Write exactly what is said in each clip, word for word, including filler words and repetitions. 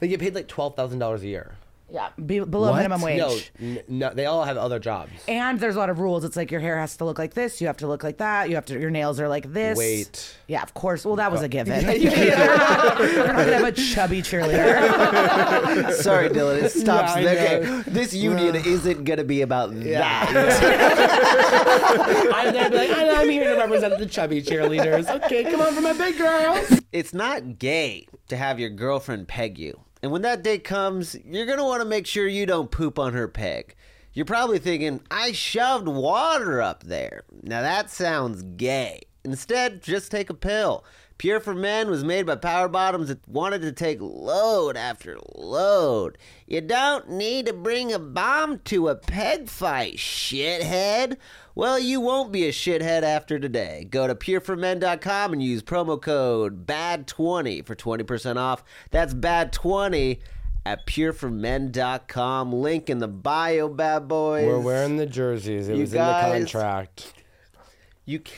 They get paid like twelve thousand dollars a year. Yeah, be, below What? minimum wage. No, n- no, they all have other jobs. And there's a lot of rules. It's like your hair has to look like this. You have to look like that. You have to. Your nails are like this. Wait. Yeah, of course. Well, that was a given. You're not gonna have a chubby cheerleader. Sorry, Dylan. It stops Yeah, I there. know. Okay, this union isn't gonna be about that. I'm gonna be like, I- I'm here to represent the chubby cheerleaders. Okay, come on for my big girls. It's not gay to have your girlfriend peg you. And when that day comes, you're going to want to make sure you don't poop on her peg. You're probably thinking, I shoved water up there. Now that sounds gay. Instead, just take a pill. Pure for Men was made by power bottoms that wanted to take load after load. You don't need to bring a bomb to a peg fight, shithead. Well, you won't be a shithead after today. Go to pure for men dot com and use promo code B A D twenty for twenty percent off. That's B A D twenty at pure for men dot com. Link in the bio, bad boys. We're wearing the jerseys. It You was guys- in the contract. You can,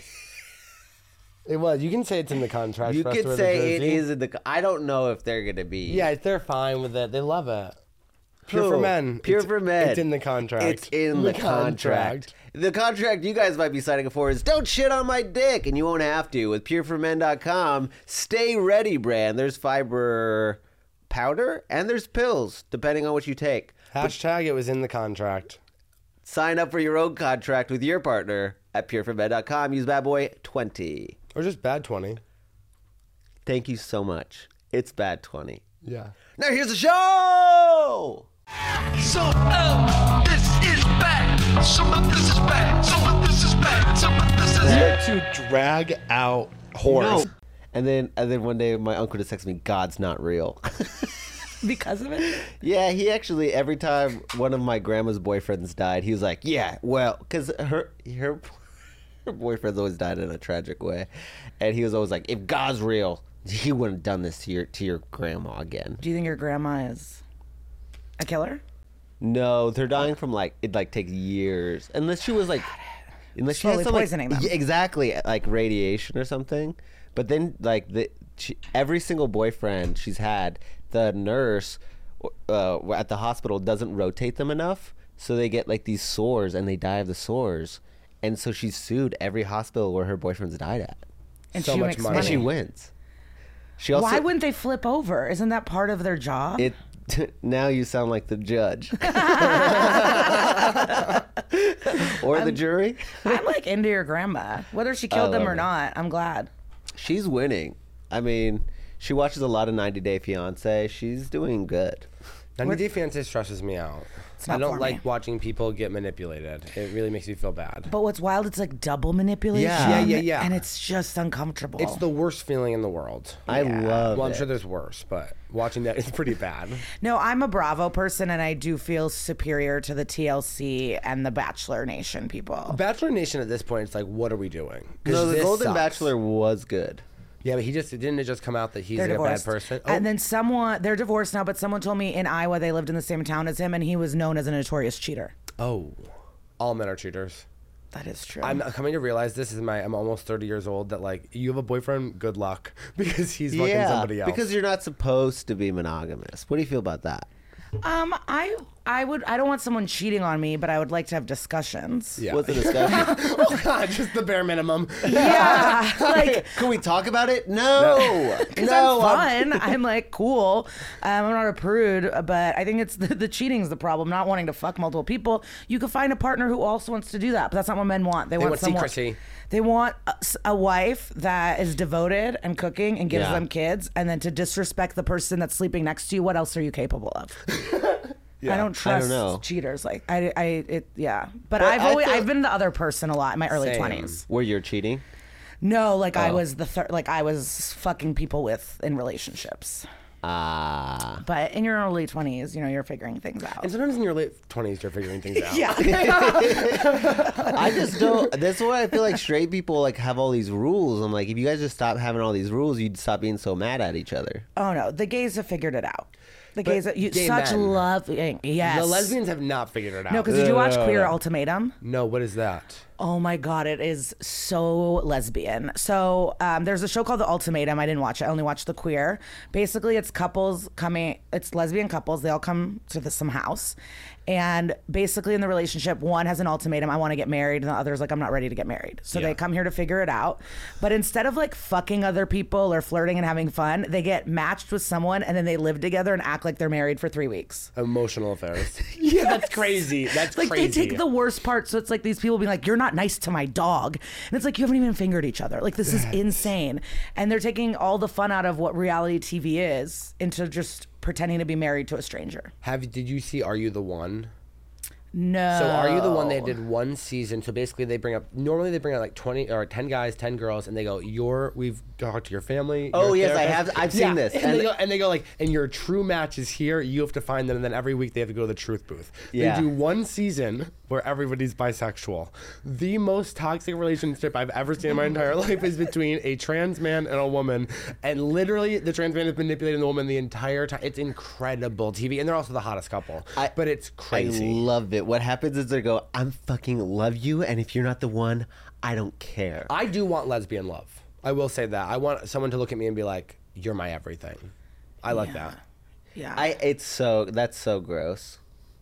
It was. You can say it's in the contract. you for us to could wear the say it jersey. is in the. I don't know if they're gonna be. Yeah, they're fine with it. They love it. Pure Who? for Men. Pure It's- for Men. It's in the contract. It's in the, contract. The contract you guys might be signing up for is don't shit on my dick, and you won't have to with pure for men dot com. Stay Ready brand. There's fiber powder and there's pills, depending on what you take. Hashtag it was in the contract. Sign up for your own contract with your partner at pure for men dot com. Use bad boy twenty. Or just bad twenty. Thank you so much. It's bad twenty. Yeah. Now here's the show! So, uh, this is bad. Some of this is bad. Some of this is bad. Some of this is bad. To drag out horse. No. And then, and then one day my uncle just texted me, God's not real. Because of it? Yeah, he actually, every time one of my grandma's boyfriends died, he was like, yeah, well, because her, her, her boyfriends always died in a tragic way. And he was always like, if God's real, he wouldn't have done this to your, to your grandma again. Do you think your grandma is a killer? No, they're dying from like, it like takes years. Unless she was like, unless she Slowly has some, like- poisoning them. Yeah, exactly, like radiation or something. But then like the she, every single boyfriend she's had, the nurse uh, at the hospital doesn't rotate them enough. So they get like these sores and they die of the sores. And so she's sued every hospital where her boyfriend's died at. And So she much makes money. And she money. wins. She also, Why wouldn't they flip over? Isn't that part of their job? it now you sound like the judge. Or the jury. I'm like into your grandma. Whether she killed I them love or her. not, I'm glad. She's winning. I mean, she watches a lot of ninety Day Fiancé. She's doing good. ninety Day Fiancé stresses me out. not I don't for like me. watching people get manipulated. It really makes me feel bad. But what's wild, it's like double manipulation. Yeah. Yeah, yeah, yeah. And it's just uncomfortable. It's the worst feeling in the world. I love Well, I'm it. sure there's worse, but watching that is pretty bad. No, I'm a Bravo person, and I do feel superior to the T L C and the Bachelor Nation people. Bachelor Nation at this point, it's like, what are we doing? 'Cause No, the this Golden sucks. Bachelor was good. Yeah, but he just didn't it just come out that he's They're like a bad divorced. person. Oh, And then someone, they're divorced now, but someone told me in Iowa they lived in the same town as him, and he was known as a notorious cheater. oh, all men are cheaters. That is true. I'm coming to realize this is my. I'm almost thirty years old. That like you have a boyfriend, good luck because he's fucking Yeah, somebody else. because you're not supposed to be monogamous. What do you feel about that? Um, I I would I don't want someone cheating on me, but I would like to have discussions. yeah. What's the discussion? Oh God, just the bare minimum. Yeah, like Can we talk about it? No, because no. I'm fun. I'm like cool. Um, I'm not a prude, but I think it's the, the cheating's the problem. Not wanting to fuck multiple people. You could find a partner who also wants to do that, but that's not what men want. They, They want, want someone. secrecy. They want a, a wife that is devoted and cooking and gives Yeah. them kids, and then to disrespect the person that's sleeping next to you. What else are you capable of? I don't trust know. cheaters. Like I, I, it, yeah. But, But I've I always, feel- I've been the other person a lot in my early Same. twenties. Where you're cheating? No, like I Oh. was the third. Like I was fucking people with in relationships. Ah. But in your early twenties, you know, you're figuring things out. And sometimes in your late twenties, you're figuring things out. Yeah. I just don't. That's why I feel like straight people like have all these rules. I'm like, if you guys just stop having all these rules, you'd stop being so mad at each other. Oh no, the gays have figured it out. The gays, you gay such men. love. Yes. The lesbians have not figured it out. No, because did you watch Queer Ultimatum? No, what is that? Oh my God, it is so lesbian. So um, there's a show called The Ultimatum. I didn't watch it. I only watched The Queer. Basically, it's couples coming. point, it's lesbian couples. They all come to the, some house. And basically in the relationship, one has an ultimatum, I want to get married. And the other's like, I'm not ready to get married. So Yeah. they come here to figure it out. But instead of like fucking other people or flirting and having fun, they get matched with someone and then they live together and act like they're married for three weeks. Emotional affairs. Yeah, that's crazy. That's Like crazy. they take the worst part. So it's like these people being like, you're not nice to my dog. And it's like, you haven't even fingered each other. Like this is insane. And they're taking all the fun out of what reality T V is into just pretending to be married to a stranger. Have did you see Are You the One? No. So Are You the One? They did one season. So basically, they bring up normally they bring out like twenty or ten guys, ten girls, and they go, "You're we've talked to your family." Oh, your yes, I therapist." have- I've seen Yeah, this. And, And- they go, and they go like, "And your true match is here. You have to find them." And then every week they have to go to the truth booth. Yeah. They do one season where everybody's bisexual. The most toxic relationship I've ever seen in my entire life is between a trans man and a woman, and literally the trans man is manipulating the woman the entire time. It's incredible T V, and they're also the hottest couple. I- but it's crazy. I love it. What happens is they go, I'm fucking love you, and if you're not the one, I don't care. I do want lesbian love. I will say that. I want someone to look at me and be like, "You're my everything." I like that. Yeah. I it's so that's so gross.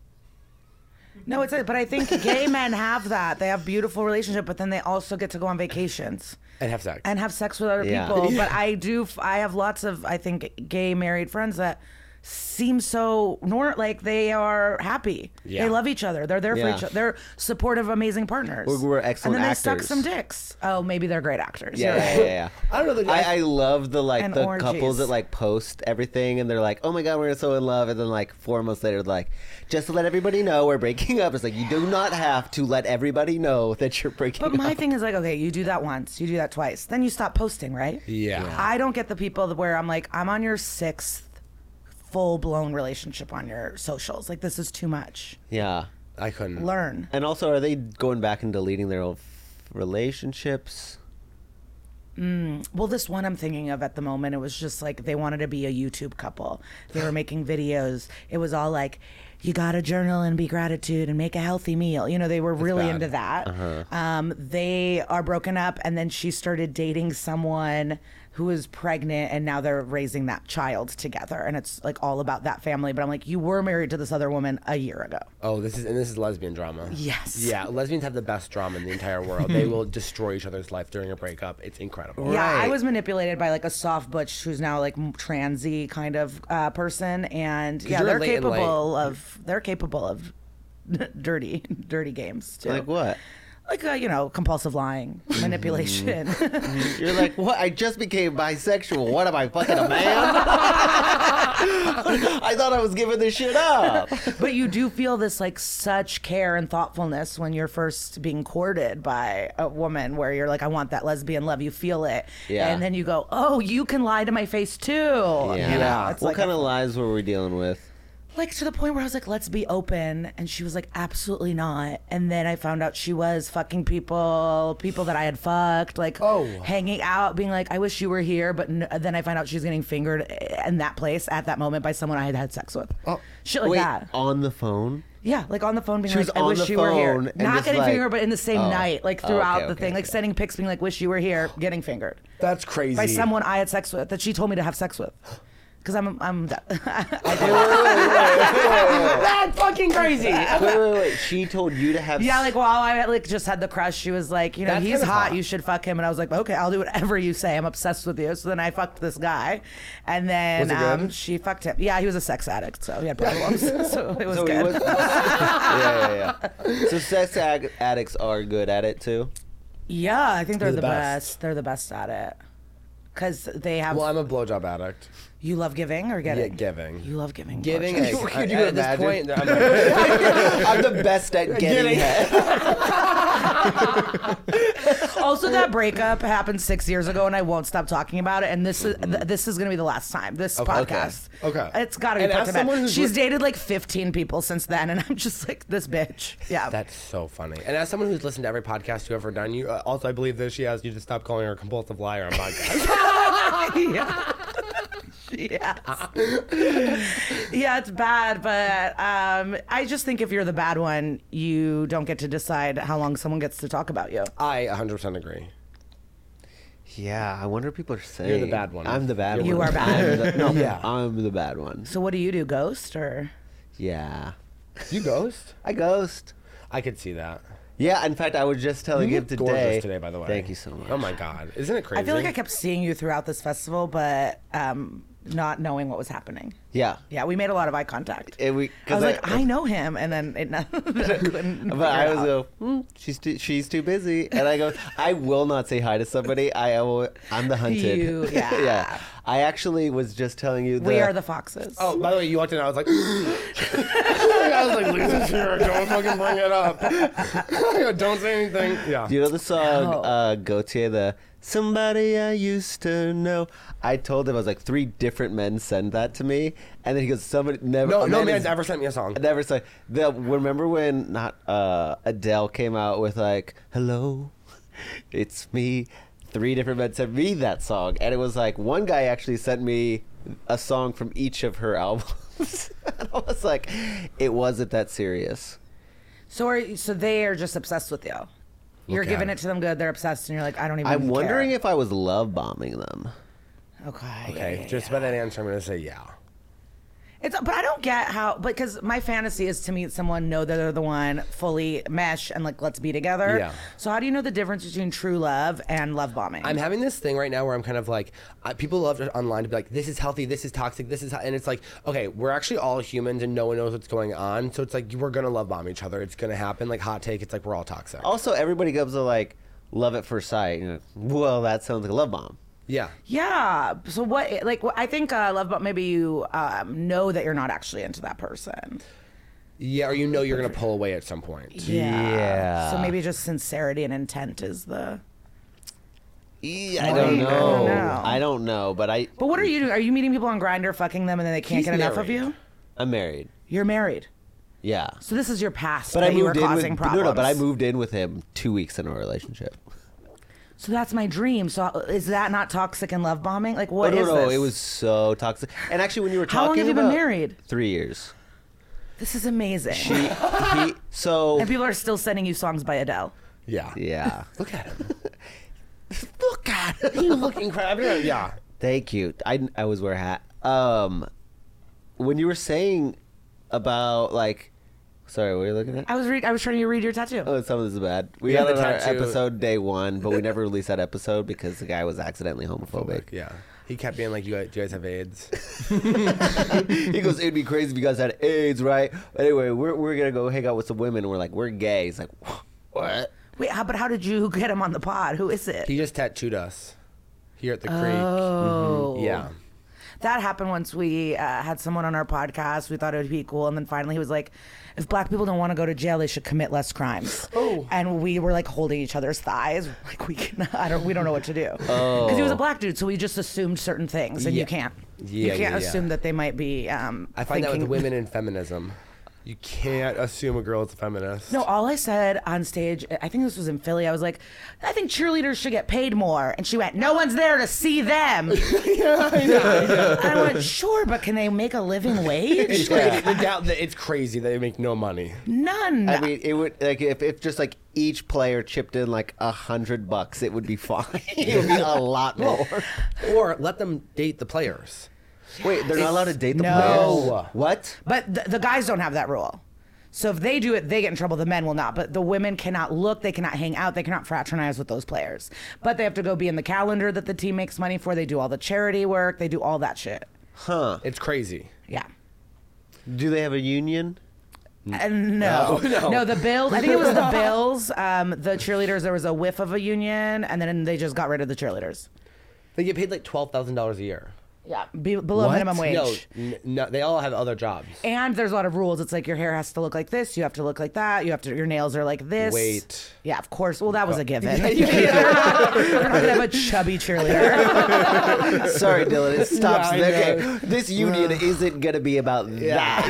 No, it's but I think gay men have that. They have beautiful relationship, but then they also get to go on vacations And have sex. and have sex with other Yeah. people. But I do. I have lots of I think gay married friends that seem so nor like they are happy. Yeah. They love each other. They're there for Yeah. each other. They're supportive, amazing partners. We're- we're excellent And then actors. they suck some dicks. Oh, maybe they're great actors. Yeah, You're yeah, right. yeah, yeah. I don't know the- I, I love the like And the orgies. couples that like post everything and they're like, oh my god, we're so in love, and then like four months later, like, just to let everybody know we're breaking up. It's like you do not have to let everybody know that you're breaking But my up. thing is like, okay, you do that once, you do that twice, then you stop posting, right? Yeah. Yeah. I don't get the people that where I'm like, I'm on your sixth full blown relationship on your socials. Like this is too much. Yeah, I couldn't. Learn. and also, are they going back and deleting their old f- relationships? Well, this one I'm thinking of at the moment, it was just like they wanted to be a YouTube couple. They were making videos. It was all like, you gotta journal and be gratitude and make a healthy meal. You know, they were really bad. into that. Um, they are broken up, and then she started dating someone who is pregnant, and now they're raising that child together, and it's like all about that family. But I'm like, you were married to this other woman a year ago. Oh, this is and this is lesbian drama. Yes. Yeah, lesbians have the best drama in the entire world. They will destroy each other's life during a breakup. It's incredible. Yeah, I Right. was manipulated by like a soft butch who's now like m- transy kind of uh, person, and yeah, you're they're late and late. capable of they're capable of dirty, dirty games too. Like what? Like uh, you know, compulsive lying, manipulation. You're like, what? I just became bisexual. What am I, fucking a man? I thought I was giving this shit up. But you do feel this like such care and thoughtfulness when you're first being courted by a woman, where you're like, I want that lesbian love. You feel it, Yeah. and then you go, oh, you can lie to my face too. Yeah. You know, it's What like kind a- of lies were we dealing with? like to the point where I was like, let's be open. And she was like, absolutely not. And then I found out she was fucking people, people that I had fucked, like Oh. hanging out, being like, I wish you were here. But n- then I find out she's getting fingered in that place at that moment by someone I had had sex with. Oh. Shit like Wait, that. on the phone? Yeah, like on the phone being She was like, I on wish the you were here. phone and Not just getting like- fingered, but in the same Oh. night, like Oh, throughout okay, the okay, thing, like okay. sending pics being like, wish you were here, getting fingered That's crazy. by someone I had sex with that she told me to have sex with. Because I'm, I'm, I That's fucking crazy. Wait, wait, wait. She told you to have Yeah, like while I like just had the crush, she was like, you know, That's he's kinda hot, hot. you should fuck him, and I was like, okay, I'll do whatever you say. I'm obsessed with you. So then I fucked this guy, and then Was it um, good? she fucked him. Yeah, he was a sex addict, so he had problems. so it was So he good. was- yeah, yeah, yeah. So sex ag- addicts are good at it too. Yeah, I think they're, They're the the best. best. They're the best at it because they have. Well, I'm a blowjob addict. you love giving or Yeah, getting? giving. You love giving. Giving. blowjobs. At, Could you at this imagine? point, I'm like, I'm the best at getting Getting- head. Also, that breakup happened six years ago, and I won't stop talking about it. And this is th- this is gonna be the last time. This Okay. podcast. Okay. It's gotta be And put as to bed. someone who's She's li- dated like fifteen people since then, and I'm just like this bitch. Yeah. That's so funny. And as someone who's listened to every podcast you've ever done, you uh, also I believe that she asked you to stop calling her a compulsive liar on podcasts. yeah. Yes. Yeah, it's bad, but um, I just think if you're the bad one, you don't get to decide how long someone gets to talk about you. I one hundred percent agree. Yeah, I wonder what people are saying. You're the bad one. I'm the bad You one. are bad. I'm the, no, Yeah. I'm the bad one. So what do you do? Ghost or? Yeah. You ghost? I ghost. I could see that. Yeah, in fact, I was just telling You him look today. gorgeous today, by the way. Thank you so much. Oh my God, isn't it crazy? I feel like I kept seeing you throughout this festival, but um, not knowing what was happening. Yeah. Yeah, we made a lot of eye contact. It, we, I 'cause was like, I know him, and then it, I couldn't. But I figure it was out. go, hmm, she's too, she's too busy, and I go, I will not say hi to somebody. I will, I'm the hunted. You- yeah. yeah. I actually was just telling you. We are the foxes. Oh, by the way, you walked in. I was like, I was like, Lisa's here. Don't fucking bring it up. Don't say anything. Yeah. Do you know the song No. uh, Gautier, the Somebody I Used to Know? I told him, I was like, three different men send that to me, and then he goes, somebody never. No, a no man man's is- ever sent me a song. Never said. The, remember when not uh, Adele came out with like, "Hello, it's me." Three different men sent me that song, and it was like one guy actually sent me a song from each of her albums. And I was like, it wasn't that serious. So are you- so they are just obsessed with you. You're Look giving at it to them good. They're obsessed, and you're like, I don't even. I'm wondering care. if I was love bombing them. Okay. Okay, yeah, yeah, just yeah. by that answer, I'm gonna say yeah. It's, but I don't get how, because my fantasy is to meet someone, know that they're the one, fully mesh, and like, let's be together. Yeah. So how do you know the difference between true love and love bombing? I'm having this thing right now where I'm kind of like, I, people love to, online to be like, this is healthy, this is toxic, this is, and it's like, okay, we're actually all humans and no one knows what's going on. So it's like, we're gonna love bomb each other. It's gonna happen. Like, hot take, it's like we're all toxic. Also, everybody goes to like love at first sight. You know, well, that sounds like a love bomb. Yeah. yeah. So what, like, what- I think uh, love bomb, maybe you um, know that you're not actually into that person. Yeah, or you know you're gonna pull away at some point. Yeah. So maybe just sincerity and intent is the. Yeah, I Like, don't I know. don't know. I don't know, but I But what are you doing? Are you meeting people on Grindr, fucking them, and then they can't He's get enough of married. you? I'm married. You're married. Yeah. So this is your past But that I you were moved in with causing problems. no, no. But I moved in with him two weeks into a relationship. So that's my dream. So is that not toxic and love bombing? Like, what oh, is no, no, this? it was so toxic. And actually, when you were talking, How long have you been about- married? Three years. This is amazing. He, he, so and people are still sending you songs by Adele. Yeah. yeah. Look at him. Look at him. You look incredible. Yeah. Thank you. I I always wear a hat. Um, when you were saying about like, sorry, what were you looking at? I was read. I was trying to read your tattoo. Oh, some of this is bad. We Yeah, had the it on our tattoo. episode day one, but we never released that episode because the guy was accidentally homophobic. Yeah. He kept being like, you guys, do you guys have AIDS? He goes, it'd be crazy if you guys had AIDS, right? Anyway, we're we're gonna go hang out with some women. And we're like, we're gay. He's like, what? Wait, how, but how did you get him on the pod? Who is it? He just tattooed us here at the Oh. creek. Yeah. That happened once we uh, had someone on our podcast. We thought it would be cool. And then finally he was like, if black people don't want to go to jail, they should commit less crimes. Oh. And we were like holding each other's thighs. Like, we can, I don't, we don't know what to do. Oh. Because he was a black dude. So we just assumed certain things. And Yeah. you can't. Yeah, you can't yeah, yeah. assume that they might be. Um, I find that thinking- with women in feminism. You can't assume a girl is a feminist. No, all I said on stage, I think this was in Philly, I was like, I think cheerleaders should get paid more. And she went, no one's there to see them. Yeah, I know. I went, sure, but can they make a living wage? It's crazy. The doubt that it's crazy that they make no money. None. I mean, it would like if, if just like each player chipped in like a hundred bucks, it would be fine. It would be a lot more. Or let them date the players. Wait, they're not allowed to date the No. players? What? But the, the guys don't have that rule. So if they do it, they get in trouble. The men will not. But the women cannot look. They cannot hang out. They cannot fraternize with those players. But they have to go be in the calendar that the team makes money for. They do all the charity work. They do all that shit. Huh? It's crazy. Yeah. Do they have a union? Uh, no. No, no. no, the Bills. I think it was the Bills. Um, the cheerleaders, there was a whiff of a union, and then they just got rid of the cheerleaders. They get paid like twelve thousand dollars a year. Yeah, be, below What? minimum wage. No, n- no, they all have other jobs. And there's a lot of rules. It's like your hair has to look like this. You have to look like that. You have to. Your nails are like this. Wait. Yeah, of course. Well, that was a given. You're not gonna have a chubby cheerleader. Sorry, Dylan. It stops Yeah, I there. know. Okay, this union isn't gonna be about that.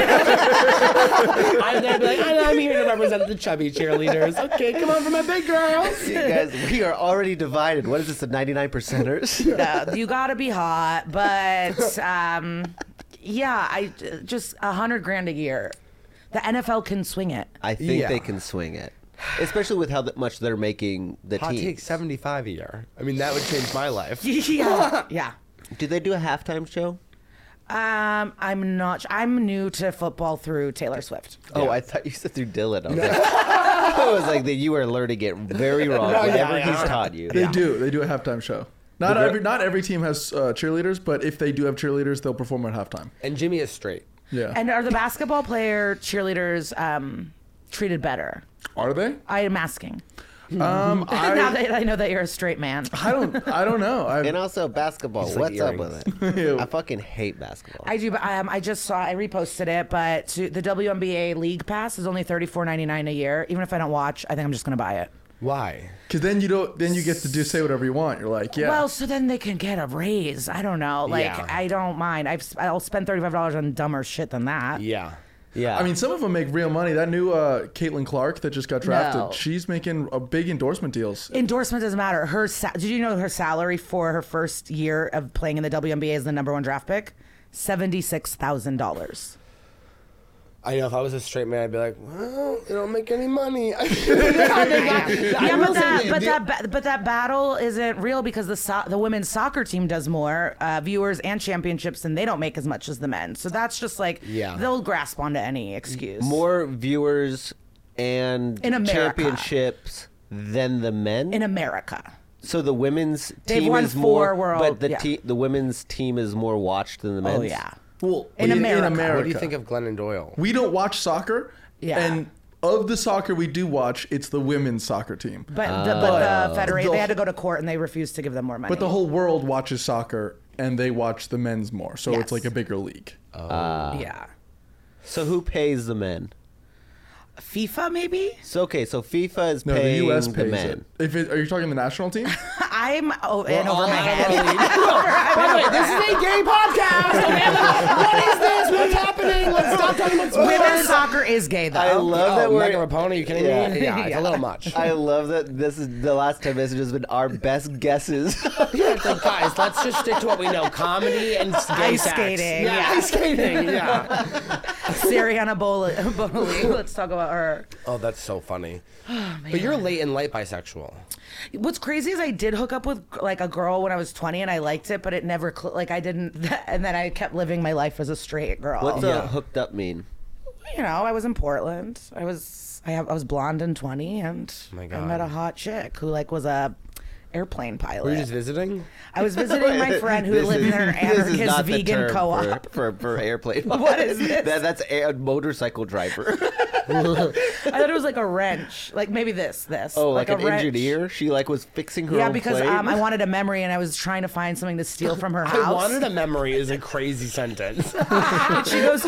I'm gonna be like, I- I'm here to represent the chubby cheerleaders. Okay, come on for my big girls. You guys, we are already divided. What is this? The ninety-nine percenters? No, you gotta be hot, but um, yeah, I just a hundred grand a year. The N F L can swing it. I think Yeah. they can swing it. especially with how th- much they're making the Hot teams. take seventy-five a year. I mean, that would change my life. yeah, yeah. Do they do a halftime show? Um, I'm not. I'm new to football through Taylor Swift. Oh, I thought you said through Dylan. I was, like, I was like that you were learning it very wrong. No, yeah, whatever yeah. he's taught you. They do. They do a halftime show. Not The gir- every not every team has uh, cheerleaders, but if they do have cheerleaders, they'll perform at halftime. And Jimmy is straight. Yeah. And are the basketball player cheerleaders um, treated better? Are they? I am asking. Um, now I, that I know that you're a straight man. I don't. I don't know. I, And also basketball. like What's up earrings. with it? Ew. I fucking hate basketball. I do, but um, I just saw, I reposted it, but to, the W N B A League Pass is only thirty-four ninety-nine a year. Even if I don't watch, I think I'm just going to buy it. Why? Because then you don't. Then you get to do say whatever you want. You're like, yeah. Well, so then they can get a raise. I don't know. Like, Yeah. I don't mind. I've, I'll spend thirty-five dollars on dumber shit than that. Yeah. yeah. I mean, some of them make real money. That new uh, Caitlin Clark that just got drafted, No. she's making a big endorsement deals. Endorsement doesn't matter. Her sa- Did you know her salary for her first year of playing in the W N B A as the number one draft pick? seventy-six thousand dollars. I know if I was a straight man, I'd be like, well, you don't make any money. Yeah, but that, but that, ba- but that battle isn't real because the so- the women's soccer team does more uh, viewers and championships, and they don't make as much as the men. So that's just like Yeah. they'll grasp onto any excuse. More viewers and In America. championships than the men. in America. so the women's They've team won is more, four world- but the yeah. te- the women's team is more watched than the men's. Oh yeah. Well, In America. What do you think of Glennon Doyle? We don't watch soccer. Yeah. And of the soccer we do watch, it's the women's soccer team. But the, but the federation, The- they had to go to court and they refused to give them more money. But the whole world watches soccer, and they watch the men's more. So Yes. it's like a bigger league. yeah. So who pays the men? FIFA maybe. So okay, so FIFA is No, paying the U S the pays men. it. If it, are you talking the national team? I'm oh, in over all my out of head. our league. By the way, this is a gay podcast. Okay? What is this? What's happening? Let's stop talking about sports. Women's soccer is gay though. I love Oh, that we're. Megan Rapone, are you kidding Yeah. me? Yeah, it's Yeah. a little much. I love that this is the last ten minutes has been our best guesses. Yeah, it's like, guys, let's just stick to what we know: comedy and gay Ice sex. skating, Yeah, yeah. ice skating. Yeah. Sariana Boley. Let's talk about her. Oh, that's so funny. But you're late in light bisexual. What's crazy is I did hook up with like a girl when I was twenty and I liked it, but it never cl- like I didn't. And then I kept living my life as a straight girl. What's Yeah. a hooked up mean? you know, I was in Portland. I was I have I was blonde and twenty, and my I God. met a hot chick who like was a airplane pilot. Were you just visiting? I was visiting my friend who This lived is- in an this is anarchist not the vegan term co-op. for, for, for airplane. What is this? That, that's a, a motorcycle driver. I thought it was like a wrench, like maybe this, this. Oh, like, a an wrench. engineer? She like was fixing her Yeah, own because plane? um, I wanted a memory and I was trying to find something to steal from her house. I wanted a memory is a crazy sentence. She goes,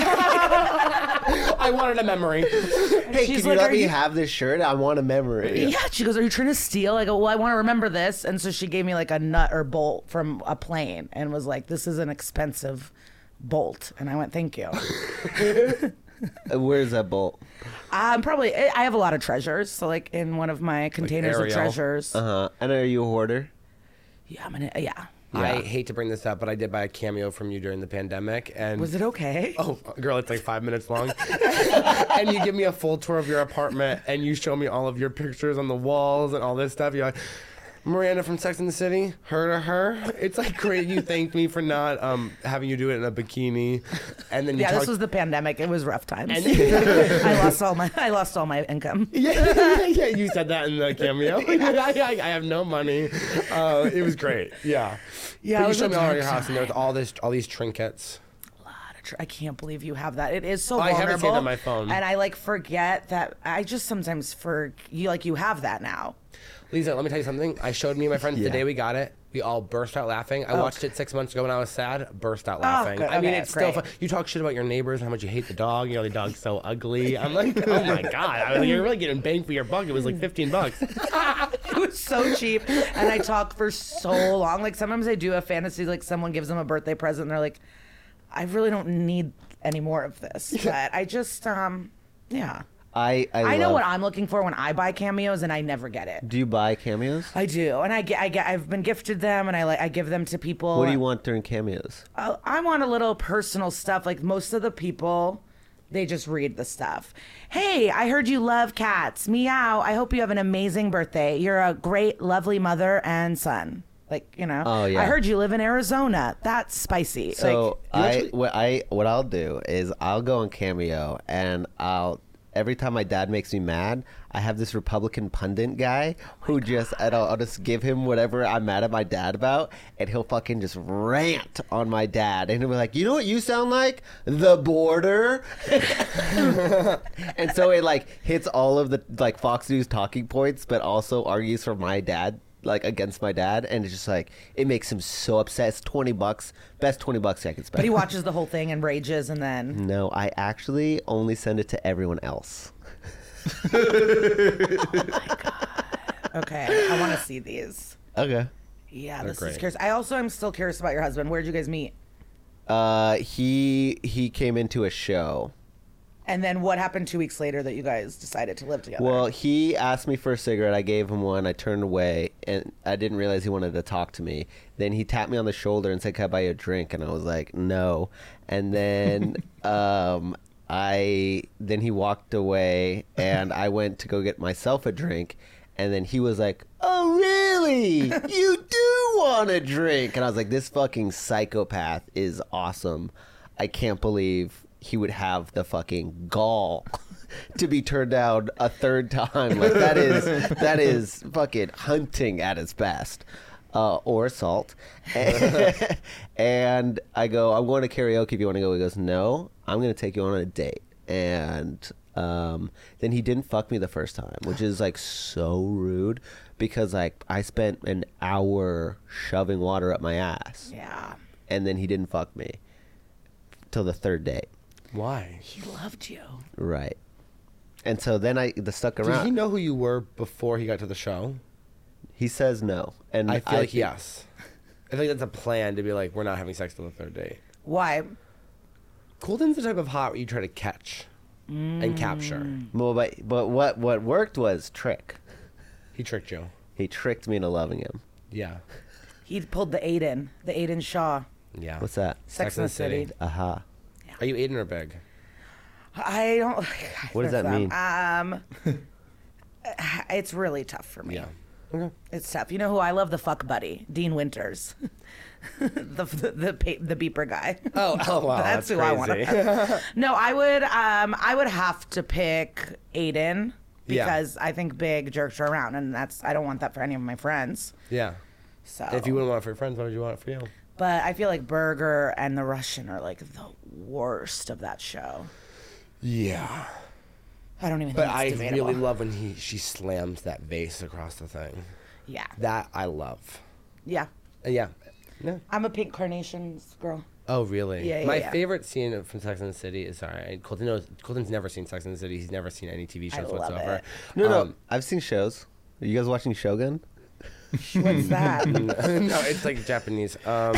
I wanted a memory. Hey, she's can you like, let "Are me you-" have this shirt? I want a memory. yeah. She goes, "Are you trying to steal?" I go, "Well, I want to remember this." And so she gave me like a nut or bolt from a plane and was like, "This is an expensive bolt." And I went, "Thank you." Uh, Where's that bolt? Um, probably I have a lot of treasures. So like in one of my containers of Ariel. treasures. Uh huh. And are you a hoarder? Yeah, I'm gonna. Yeah. I hate to bring this up, but I did buy a cameo from you during the pandemic, and Was it okay? Oh, girl, it's like five minutes long. And you give me a full tour of your apartment, and you show me all of your pictures on the walls and all this stuff. You're like, Miranda from Sex and the City, her to her. It's like great. You thanked me for not um, having you do it in a bikini, and then you Yeah, talk- this was the pandemic. It was rough times. And- I lost all my I lost all my income. yeah, yeah, you said that in the cameo. I, I, I have no money. Uh, it was great. Yeah, Yeah, But it you was showed a me all dark your house, and there was time. all this, all these trinkets. I can't believe you have that. It is so I vulnerable. haven't seen it on my phone. And I like forget that. I just sometimes for you like you have that now. Lisa, let me tell you something. I showed me and my friends the Yeah. day we got it. We all burst out laughing. I watched it six months ago when I was sad. Burst out laughing. good. I mean, Okay, it's still great. fun. You talk shit about your neighbors, how much you hate the dog. You know, the dog's so ugly. I'm like, oh my God. I was like, you're really getting bang for your buck. It was like fifteen bucks. It was so cheap, and I talk for so long. Like sometimes I do a fantasy, like someone gives them a birthday present, and they're like, "I really don't need any more of this." But I just, um, yeah. I I, I know love- what I'm looking for when I buy cameos, and I never get it. Do you buy cameos? I do, and I get, I get, I've been gifted them, and I like, I give them to people. What do you want during cameos? Uh, I want a little personal stuff. Like most of the people They just read the stuff. Hey, I heard you love cats. Meow. I hope you have an amazing birthday. You're a great, lovely mother and son. Like, you know. Oh, yeah. I heard you live in Arizona. That's spicy. So like, I, what I, what I'll do is I'll go on Cameo and I'll. Every time my dad makes me mad, I have this Republican pundit guy who just, and I'll, I'll just give him whatever I'm mad at my dad about, and he'll fucking just rant on my dad. And he'll be like, you know what you sound like? The border. And so it like hits all of the like Fox News talking points, but also argues for my dad, like against my dad. And it's just like, it makes him so upset. It's twenty bucks. Best twenty bucks I can spend. but he watches the whole thing and rages and then. No, I actually only send it to everyone else. Okay, I want to see these. Okay. Yeah, They're this is great. curious. I also am still curious about your husband. Where'd you guys meet? Uh, he he came into a show. And then what happened two weeks later that you guys decided to live together? Well, he asked me for a cigarette. I gave him one. I turned away, and I didn't realize he wanted to talk to me. Then he tapped me on the shoulder and said, "Can I buy you a drink?" And I was like, "No." And then um, I then he walked away, and I went to go get myself a drink. And then he was like, "Oh, really? You do want a drink?" And I was like, "This fucking psychopath is awesome. I can't believe he would have the fucking gall to be turned down a third time. Like that is that is fucking hunting at its best." Uh, or assault. And I go, "I'm going to karaoke if you want to go." He goes, "No, I'm going to take you on a date." And um, then he didn't fuck me the first time, which is like so rude because like I spent an hour shoving water up my ass. Yeah. And then he didn't fuck me till the third date. Why? He loved you. Right. And so then I the stuck Did around. he know who you were before he got to the show? He says no. And I feel like yes. I think that's a plan to be like, we're not having sex till the third date. Why? Colton's the type of hot where you try to catch and capture. Well, but, but what, what worked was trick. He tricked you. He tricked me into loving him. Yeah. He pulled the Aiden, the Aiden Shaw. Yeah. What's that? Sex and the City. Aha. Are you Aiden or Big? I don't. What does that them. mean? Um, it's really tough for me. Yeah. Okay. It's tough. You know who I love? The fuck buddy, Dean Winters, the the the, pa- the beeper guy. Oh, oh wow. That's, That's, who I want. crazy. No, I would. Um, I would have to pick Aiden Yeah. because I think Big jerks her around, and that's I don't want that for any of my friends. Yeah. So If you wouldn't want it for your friends, why would you want it for you? But I feel like Berger and the Russian are like the worst of that show. Yeah. I don't even But think I it's debatable. really love when he she slams that vase across the thing. Yeah. That I love. Yeah. Uh, yeah. Yeah. I'm a pink carnations girl. Oh, really? Yeah, yeah, My yeah. favorite scene from Sex and the City is sorry. I- Colton knows. Colton's never seen Sex and the City. He's never seen any T V I shows love whatsoever. it. No, no. Um, I've seen shows. Are you guys watching Shogun? What's that? no, it's like Japanese. Um,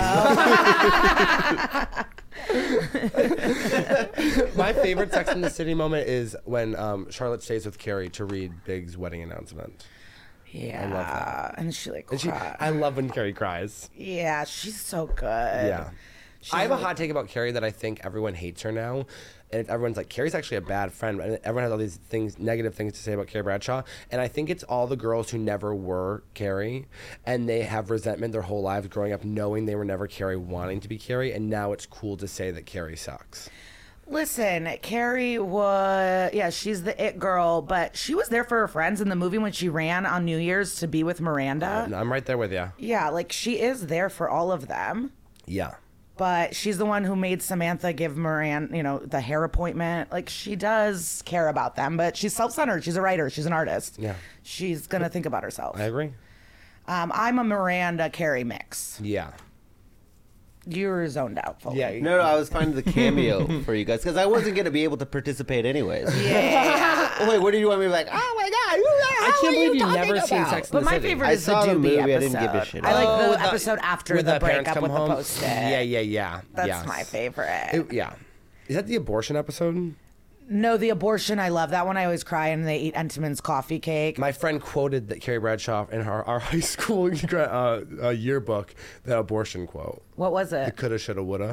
my favorite Sex and the City moment is when um, Charlotte stays with Carrie to read Big's wedding announcement. Yeah. love that. And she like And she, cry- I love when Carrie cries. Yeah, she's so good. Yeah. She's I have a like- hot take about Carrie that I think everyone hates her now. And everyone's like, Carrie's actually a bad friend. And everyone has all these things, negative things to say about Carrie Bradshaw. And I think it's all the girls who never were Carrie. And they have resentment their whole lives growing up knowing they were never Carrie, wanting to be Carrie. And now it's cool to say that Carrie sucks. Listen, Carrie was, yeah, she's the it girl, but she was there for her friends in the movie when she ran on New Year's to be with Miranda. And I'm right there with you. Yeah, like she is there for all of them. Yeah. But she's the one who made Samantha give Miranda, you know, the hair appointment. Like she does care about them, but she's self-centered. She's a writer. She's an artist. Yeah. She's gonna think about herself. I agree. Um, I'm a Miranda Carrie mix. Yeah. You're zoned out. Fully. Yeah. No, no. I was finding the cameo for you guys because I wasn't gonna be able to participate anyways. Yeah. Oh, wait, what do you want me to be like? Oh my god! You, I can't believe you've never seen Sex and But the my City. favorite I is the saw the Doobie movie, I episode. didn't give a shit I like Oh, the, with the- episode after with the, the parents breakup come with home? the post-it. Yeah, yeah, yeah. That's yes. my favorite. It- yeah. Is that the abortion episode? No, the abortion, I love that one. I always cry and they eat Entenmann's coffee cake. My friend quoted that Carrie Bradshaw in our, our high school uh, uh, yearbook, that abortion quote. What was It it? coulda, shoulda, woulda.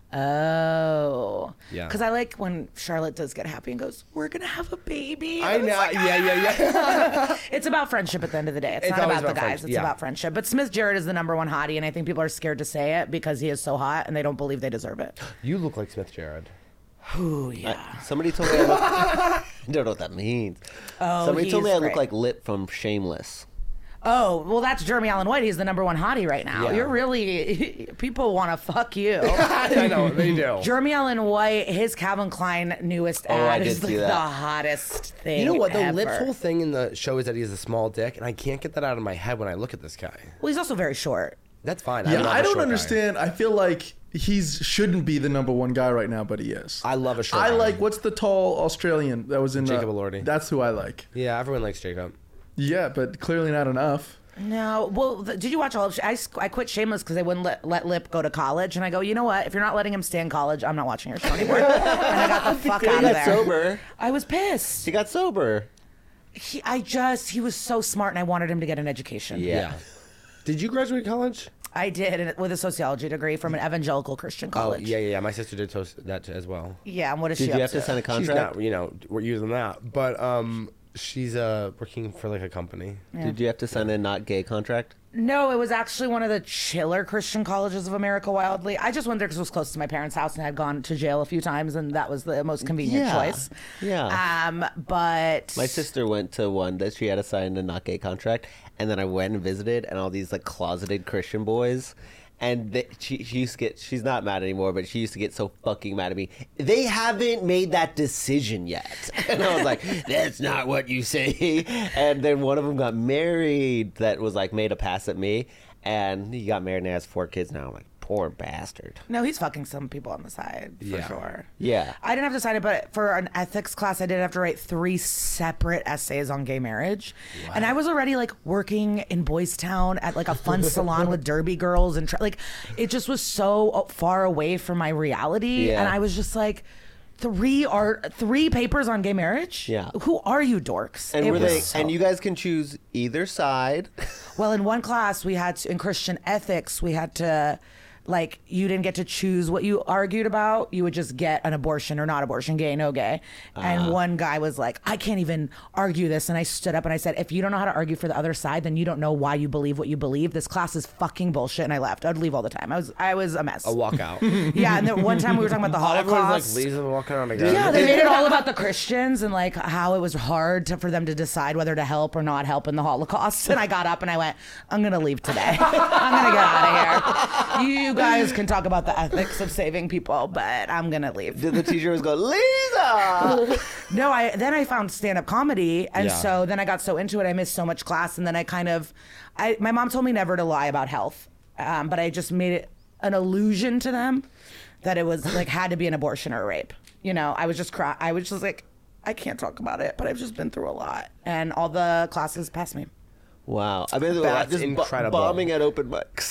Oh. Yeah. Because I like when Charlotte does get happy and goes, we're going to have a baby. I And know. it's like, Yeah, yeah, yeah. It's about friendship at the end of the day. It's, It's not always about the about guys. friends, It's yeah. about friendship. But Smith Jarrett is the number one hottie, and I think people are scared to say it because he is so hot and they don't believe they deserve it. You look like Smith Jared. Ooh, yeah. Somebody told me I look. I don't know what that means. Oh, Somebody told me he's I look great. like Lip from Shameless. Oh, well, that's Jeremy Allen White. He's the number one hottie right now. Yeah. You're really, people want to fuck you. I know, they do. Jeremy Allen White, his Calvin Klein newest Oh, I ad did is like see the that. hottest thing. You know what? The ever. Lips whole thing in the show is that he has a small dick, and I can't get that out of my head when I look at this guy. Well, he's also very short. That's fine. Yeah, love I a don't short guy. understand. I feel like he's shouldn't be the number one guy right now, but he is. I love a short I guy. like what's the tall Australian that was in Jacob uh, Elordi. That's who I like. Yeah, everyone likes Jacob. Yeah, but clearly not enough. No, well, th- did you watch all of? Sh- I, s- I quit Shameless because they wouldn't let, let Lip go to college, and I go, you know what? If you're not letting him stay in college, I'm not watching your show anymore. And I got the fuck He out of got there. sober. I was pissed. He got sober. He, I just, he was so smart, and I wanted him to get an education. Yeah. Did you graduate college? I did, and with a sociology degree from an evangelical Christian Oh, college. yeah, yeah, yeah. My sister did toast that as well. Yeah, and what is Did she you up have to to? sign a She's contract? not, you know, we're using that, but um, she's uh working for like a company. Did you have to sign a not gay contract? No, it was actually one of the chiller Christian colleges of America, wildly. I just went there because it was close to my parents' house and I had gone to jail a few times, and that was the most convenient Yeah. choice. Yeah. Um, but My sister went to one that she had to sign a not gay contract, and then I went and visited, and all these like closeted Christian boys. And they, she, she used to get, she's not mad anymore, but she used to get so fucking mad at me. They haven't made that decision yet. And I was like, that's not what you say. And then one of them got married that was like made a pass at me. And he got married and has four kids now. I'm like, poor bastard. no, he's fucking some people on the side for Yeah. sure. Yeah. I didn't have to sign it, but for an ethics class, I did have to write three separate essays on gay marriage. And I was already like working in Boys Town at like a fun salon with derby girls, and tr- like it just was so far away from my reality. Yeah. And I was just like, three art, three papers on gay marriage. Yeah. Who are you, dorks? And It were was they? so- And you guys can choose either side. Well, in one class, we had to, in Christian ethics, we had to, like, you didn't get to choose what you argued about. You would just get an abortion or not abortion, gay, no gay. And one guy was like, I can't even argue this. And I stood up and I said, if you don't know how to argue for the other side, then you don't know why you believe what you believe. This class is fucking bullshit. And I left. I'd leave all the time. I was, I was a mess. A walkout. Yeah. And then one time we were talking about the Everyone's Holocaust. like leaves and walking on again. Yeah, they made it all about the Christians and like how it was hard to, for them to decide whether to help or not help in the Holocaust. And I got up and I went, I'm gonna leave today. I'm gonna get out of here. You guys can talk about the ethics of saving people, but I'm gonna leave. Did the teacher was go, Lisa? No, I then I found stand up comedy, and Yeah. so then I got so into it, I missed so much class, and then I kind of, I my mom told me never to lie about health, um, but I just made it an illusion to them that it was like had to be an abortion or a rape. You know, I was just cry. I was just like, I can't talk about it, but I've just been through a lot, and all the classes passed me. Wow. I mean, That's just bo- incredible. bombing at open mics.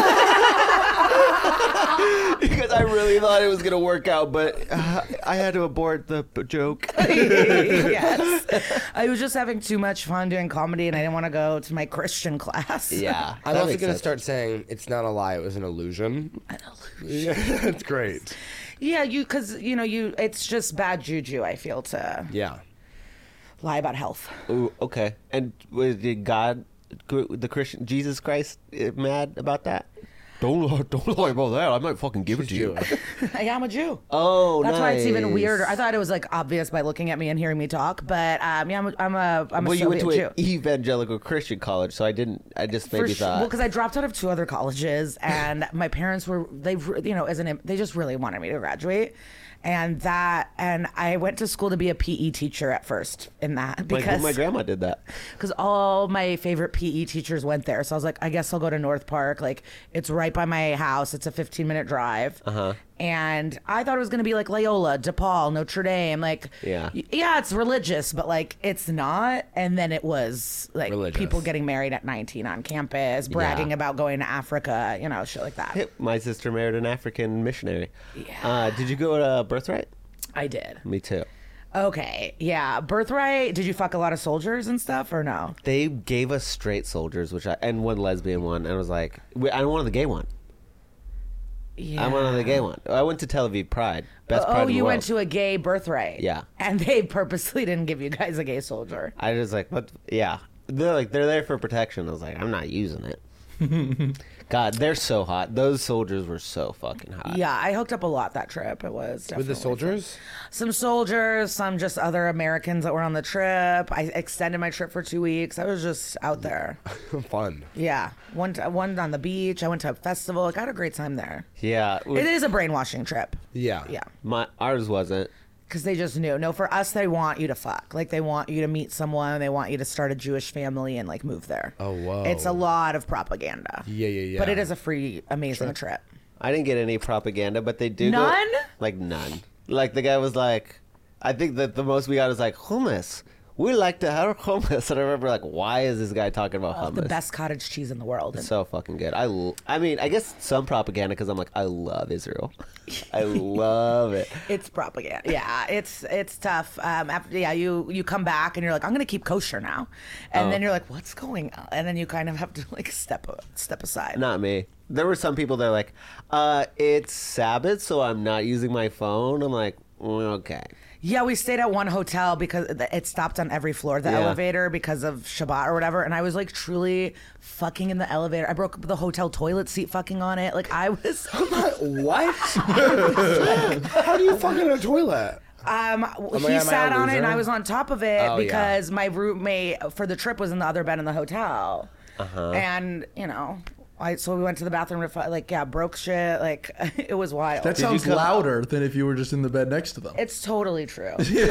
Yeah. Because I really thought it was going to work out, but uh, I had to abort the b- joke. Yes. I was just having too much fun doing comedy, and I didn't want to go to my Christian class. Yeah. I'm that also makes gonna sense. start saying it's not a lie; it was an illusion. An illusion. Yeah, that's great. Yeah, you because you know you. It's just bad juju. I feel to Yeah. lie about health. Ooh, okay. And was, did God, the Christian, Jesus Christ, uh, mad about that? Don't lie, don't lie about that. I might fucking give it to you. I am a Jew. Oh, That's why it's even nice. weirder. I thought it was like obvious by looking at me and hearing me talk, but um, yeah, I'm a, I'm a, I'm a Well, you went Soviet to Jew. an evangelical Christian college, so I didn't. I just maybe For sure. thought. Well, because I dropped out of two other colleges, and my parents were they, you know, as an they just really wanted me to graduate, and that, and I went to school to be a P E teacher at first in that my, because my grandma did that. because all my favorite P E teachers went there. So I was like, I guess I'll go to North Park. Like, it's right by my house. It's a fifteen minute drive. Uh-huh. And I thought it was going to be like Loyola, DePaul, Notre Dame. Like, Yeah. y- yeah, it's religious, but like, it's not. And then it was like Religious. people getting married at nineteen on campus, bragging Yeah. about going to Africa, you know, shit like that. Yep, my sister married an African missionary. Yeah. Uh, did you go to Birthright? I did. Me too. Okay. Yeah. Birthright. Did you fuck a lot of soldiers and stuff or no? They gave us straight soldiers, which I and one lesbian one, and I was like, wait, I wanted the gay one. Yeah. I went on the gay one. I went to Tel Aviv Pride. Best oh, Pride in the you world. went to a gay birthright. Yeah. And they purposely didn't give you guys a gay soldier. I was like, what? Yeah. They're like, they're there for protection. I was like, I'm not using it. God, they're so hot. Those soldiers were so fucking hot. Yeah, I hooked up a lot that trip. It was definitely With the fun. soldiers? Some soldiers, some just other Americans that were on the trip. I extended my trip for two weeks. I was just out there. Fun. Yeah, one t- one on the beach. I went to a festival. I got a great time there. Yeah. It is a brainwashing trip. Yeah. Yeah, My ours wasn't. because they just knew. No, for us, they want you to fuck. Like they want you to meet someone. They want you to start a Jewish family and like move there. Oh, whoa. It's a lot of propaganda. Yeah, yeah, yeah. But it is a free, amazing trip. I didn't get any propaganda, but they do. go- None? like none. Like the guy was like, I think that the most we got is like hummus. We like to have hummus, and I remember like, why is this guy talking about hummus? The best cottage cheese in the world. So fucking good. I, l- I mean, I guess some propaganda because I'm like, I love Israel. I love it. It's propaganda. Yeah, it's it's tough. Um, after yeah, you you come back and you're like, I'm gonna keep kosher now, and Oh. then you're like, what's going on? And then you kind of have to like step step aside. Not me. There were some people that are like, uh, it's Sabbath, so I'm not using my phone. I'm like, mm, okay. Yeah, we stayed at one hotel because it stopped on every floor, the Yeah. elevator, because of Shabbat or whatever. And I was like truly fucking in the elevator. I broke the hotel toilet seat fucking on it. Like I was. What? How do you fuck in a toilet? Um, I- he am I a sat on it and loser? I was on top of it Oh, yeah. because my roommate for the trip was in the other bed in the hotel. Uh-huh. And, you know, I so we went to the bathroom to fi- like, yeah, broke shit. Like, it was wild. That sounds come- louder than if you were just in the bed next to them. It's totally true.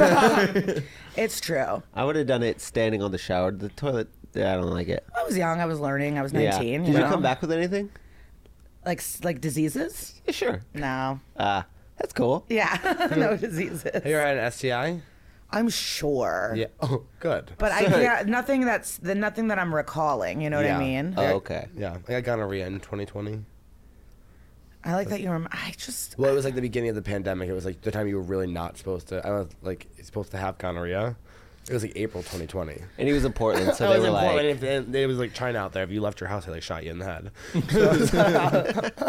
It's true. I would have done it standing on the shower. The toilet, yeah, I don't like it. I was young. I was learning. I was Yeah. nineteen. Did you you know? come back with anything? Like, like diseases? Yeah, sure. No. Ah, that's cool. Yeah. No diseases. Have you ever had an S T I? I'm sure. Yeah. Oh, good. But I Sorry. yeah, nothing that's the nothing that I'm recalling. You know what Yeah. I mean? Oh, okay. Yeah. I got gonorrhea in twenty twenty. I like that you remember. I just. Well, it was like the beginning of the pandemic. It was like the time you were really not supposed to. I was like supposed to have gonorrhea. It was like April twenty twenty. And he was in Portland, so I they was were in like, Portland, and it was like China out there. If you left your house, they like shot you in the head.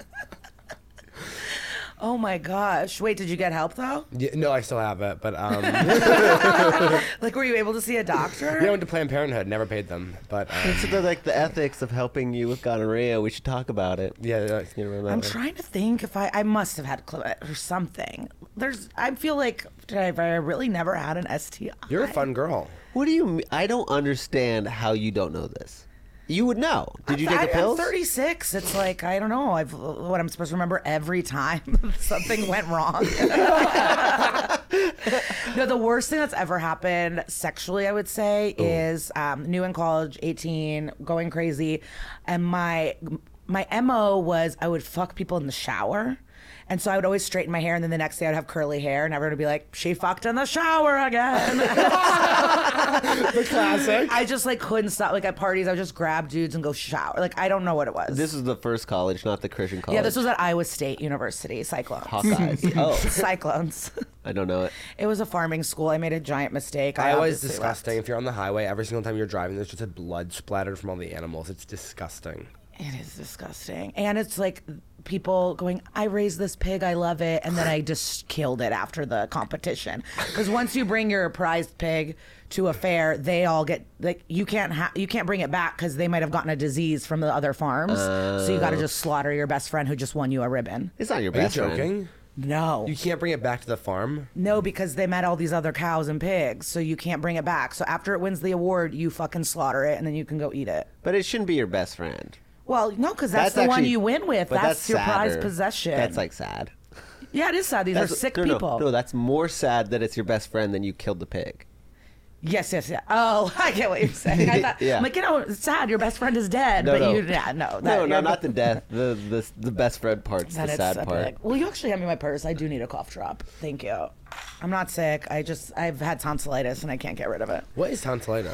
Oh my gosh! Wait, did you get help though? Yeah, no, I still have it, but um, yeah, Like, were you able to see a doctor? I went to Planned Parenthood. Never paid them, but um, so they're like the ethics of helping you with gonorrhea. We should talk about it. yeah, yeah, You know, I'm trying to think if I I must have had chlamydia or something. There's I feel like did I, have I really never had an S T I. you're a fun girl. What do you mean? I don't understand how you don't know this. You would know. Did you I'm, take a I- pill? I'm thirty-six. It's like I don't know. I've what I'm supposed to remember every time something went wrong. No, the worst thing that's ever happened sexually, I would say, is um, new in college, eighteen, going crazy, and my my M O was I would fuck people in the shower. And so I would always straighten my hair, and then the next day I'd have curly hair, and everyone would be like, "She fucked in the shower again." The classic. I just like couldn't stop. Like at parties, I would just grab dudes and go shower. Like I don't know what it was. This is the first college, not the Christian college. Yeah, this was at Iowa State University, Cyclones. Hawkeyes. Oh, Cyclones. I don't know it. It was a farming school. I made a giant mistake. I Iowa is obviously disgusting. left. If you're on the highway, every single time you're driving, there's just a blood splattered from all the animals. It's disgusting. It is disgusting. And it's like people going, I raised this pig, I love it. And then I just killed it after the competition. Because once you bring your prized pig to a fair, they all get, like, you can't ha- you can't bring it back because they might have gotten a disease from the other farms. so you got to just slaughter your best friend who just won you a ribbon. It's not your Are you best friend. joking? No. You can't bring it back to the farm? No, because they met all these other cows and pigs, so you can't bring it back. So after it wins the award, you fucking slaughter it, and then you can go eat it. But it shouldn't be your best friend. Well, no, because that's, the one actually- you win with. but That's, your prized sadder. possession. That's like sad. yeah, it is sad. These That's, are sick no, no, people. No, that's more sad that it's your best friend than you killed the pig. Yes, yes, yeah. Oh, I get what you're saying. I thought, Yeah. I'm like, you know, it's sad. Your best friend is dead, No, but no. you, yeah, no, that, No, no, you're- not the death. The the the best friend part's that the is sad so part. big. Well, you actually hand me my purse. I do need a cough drop. Thank you. I'm not sick. I just I've had tonsillitis and I can't get rid of it. What is tonsillitis?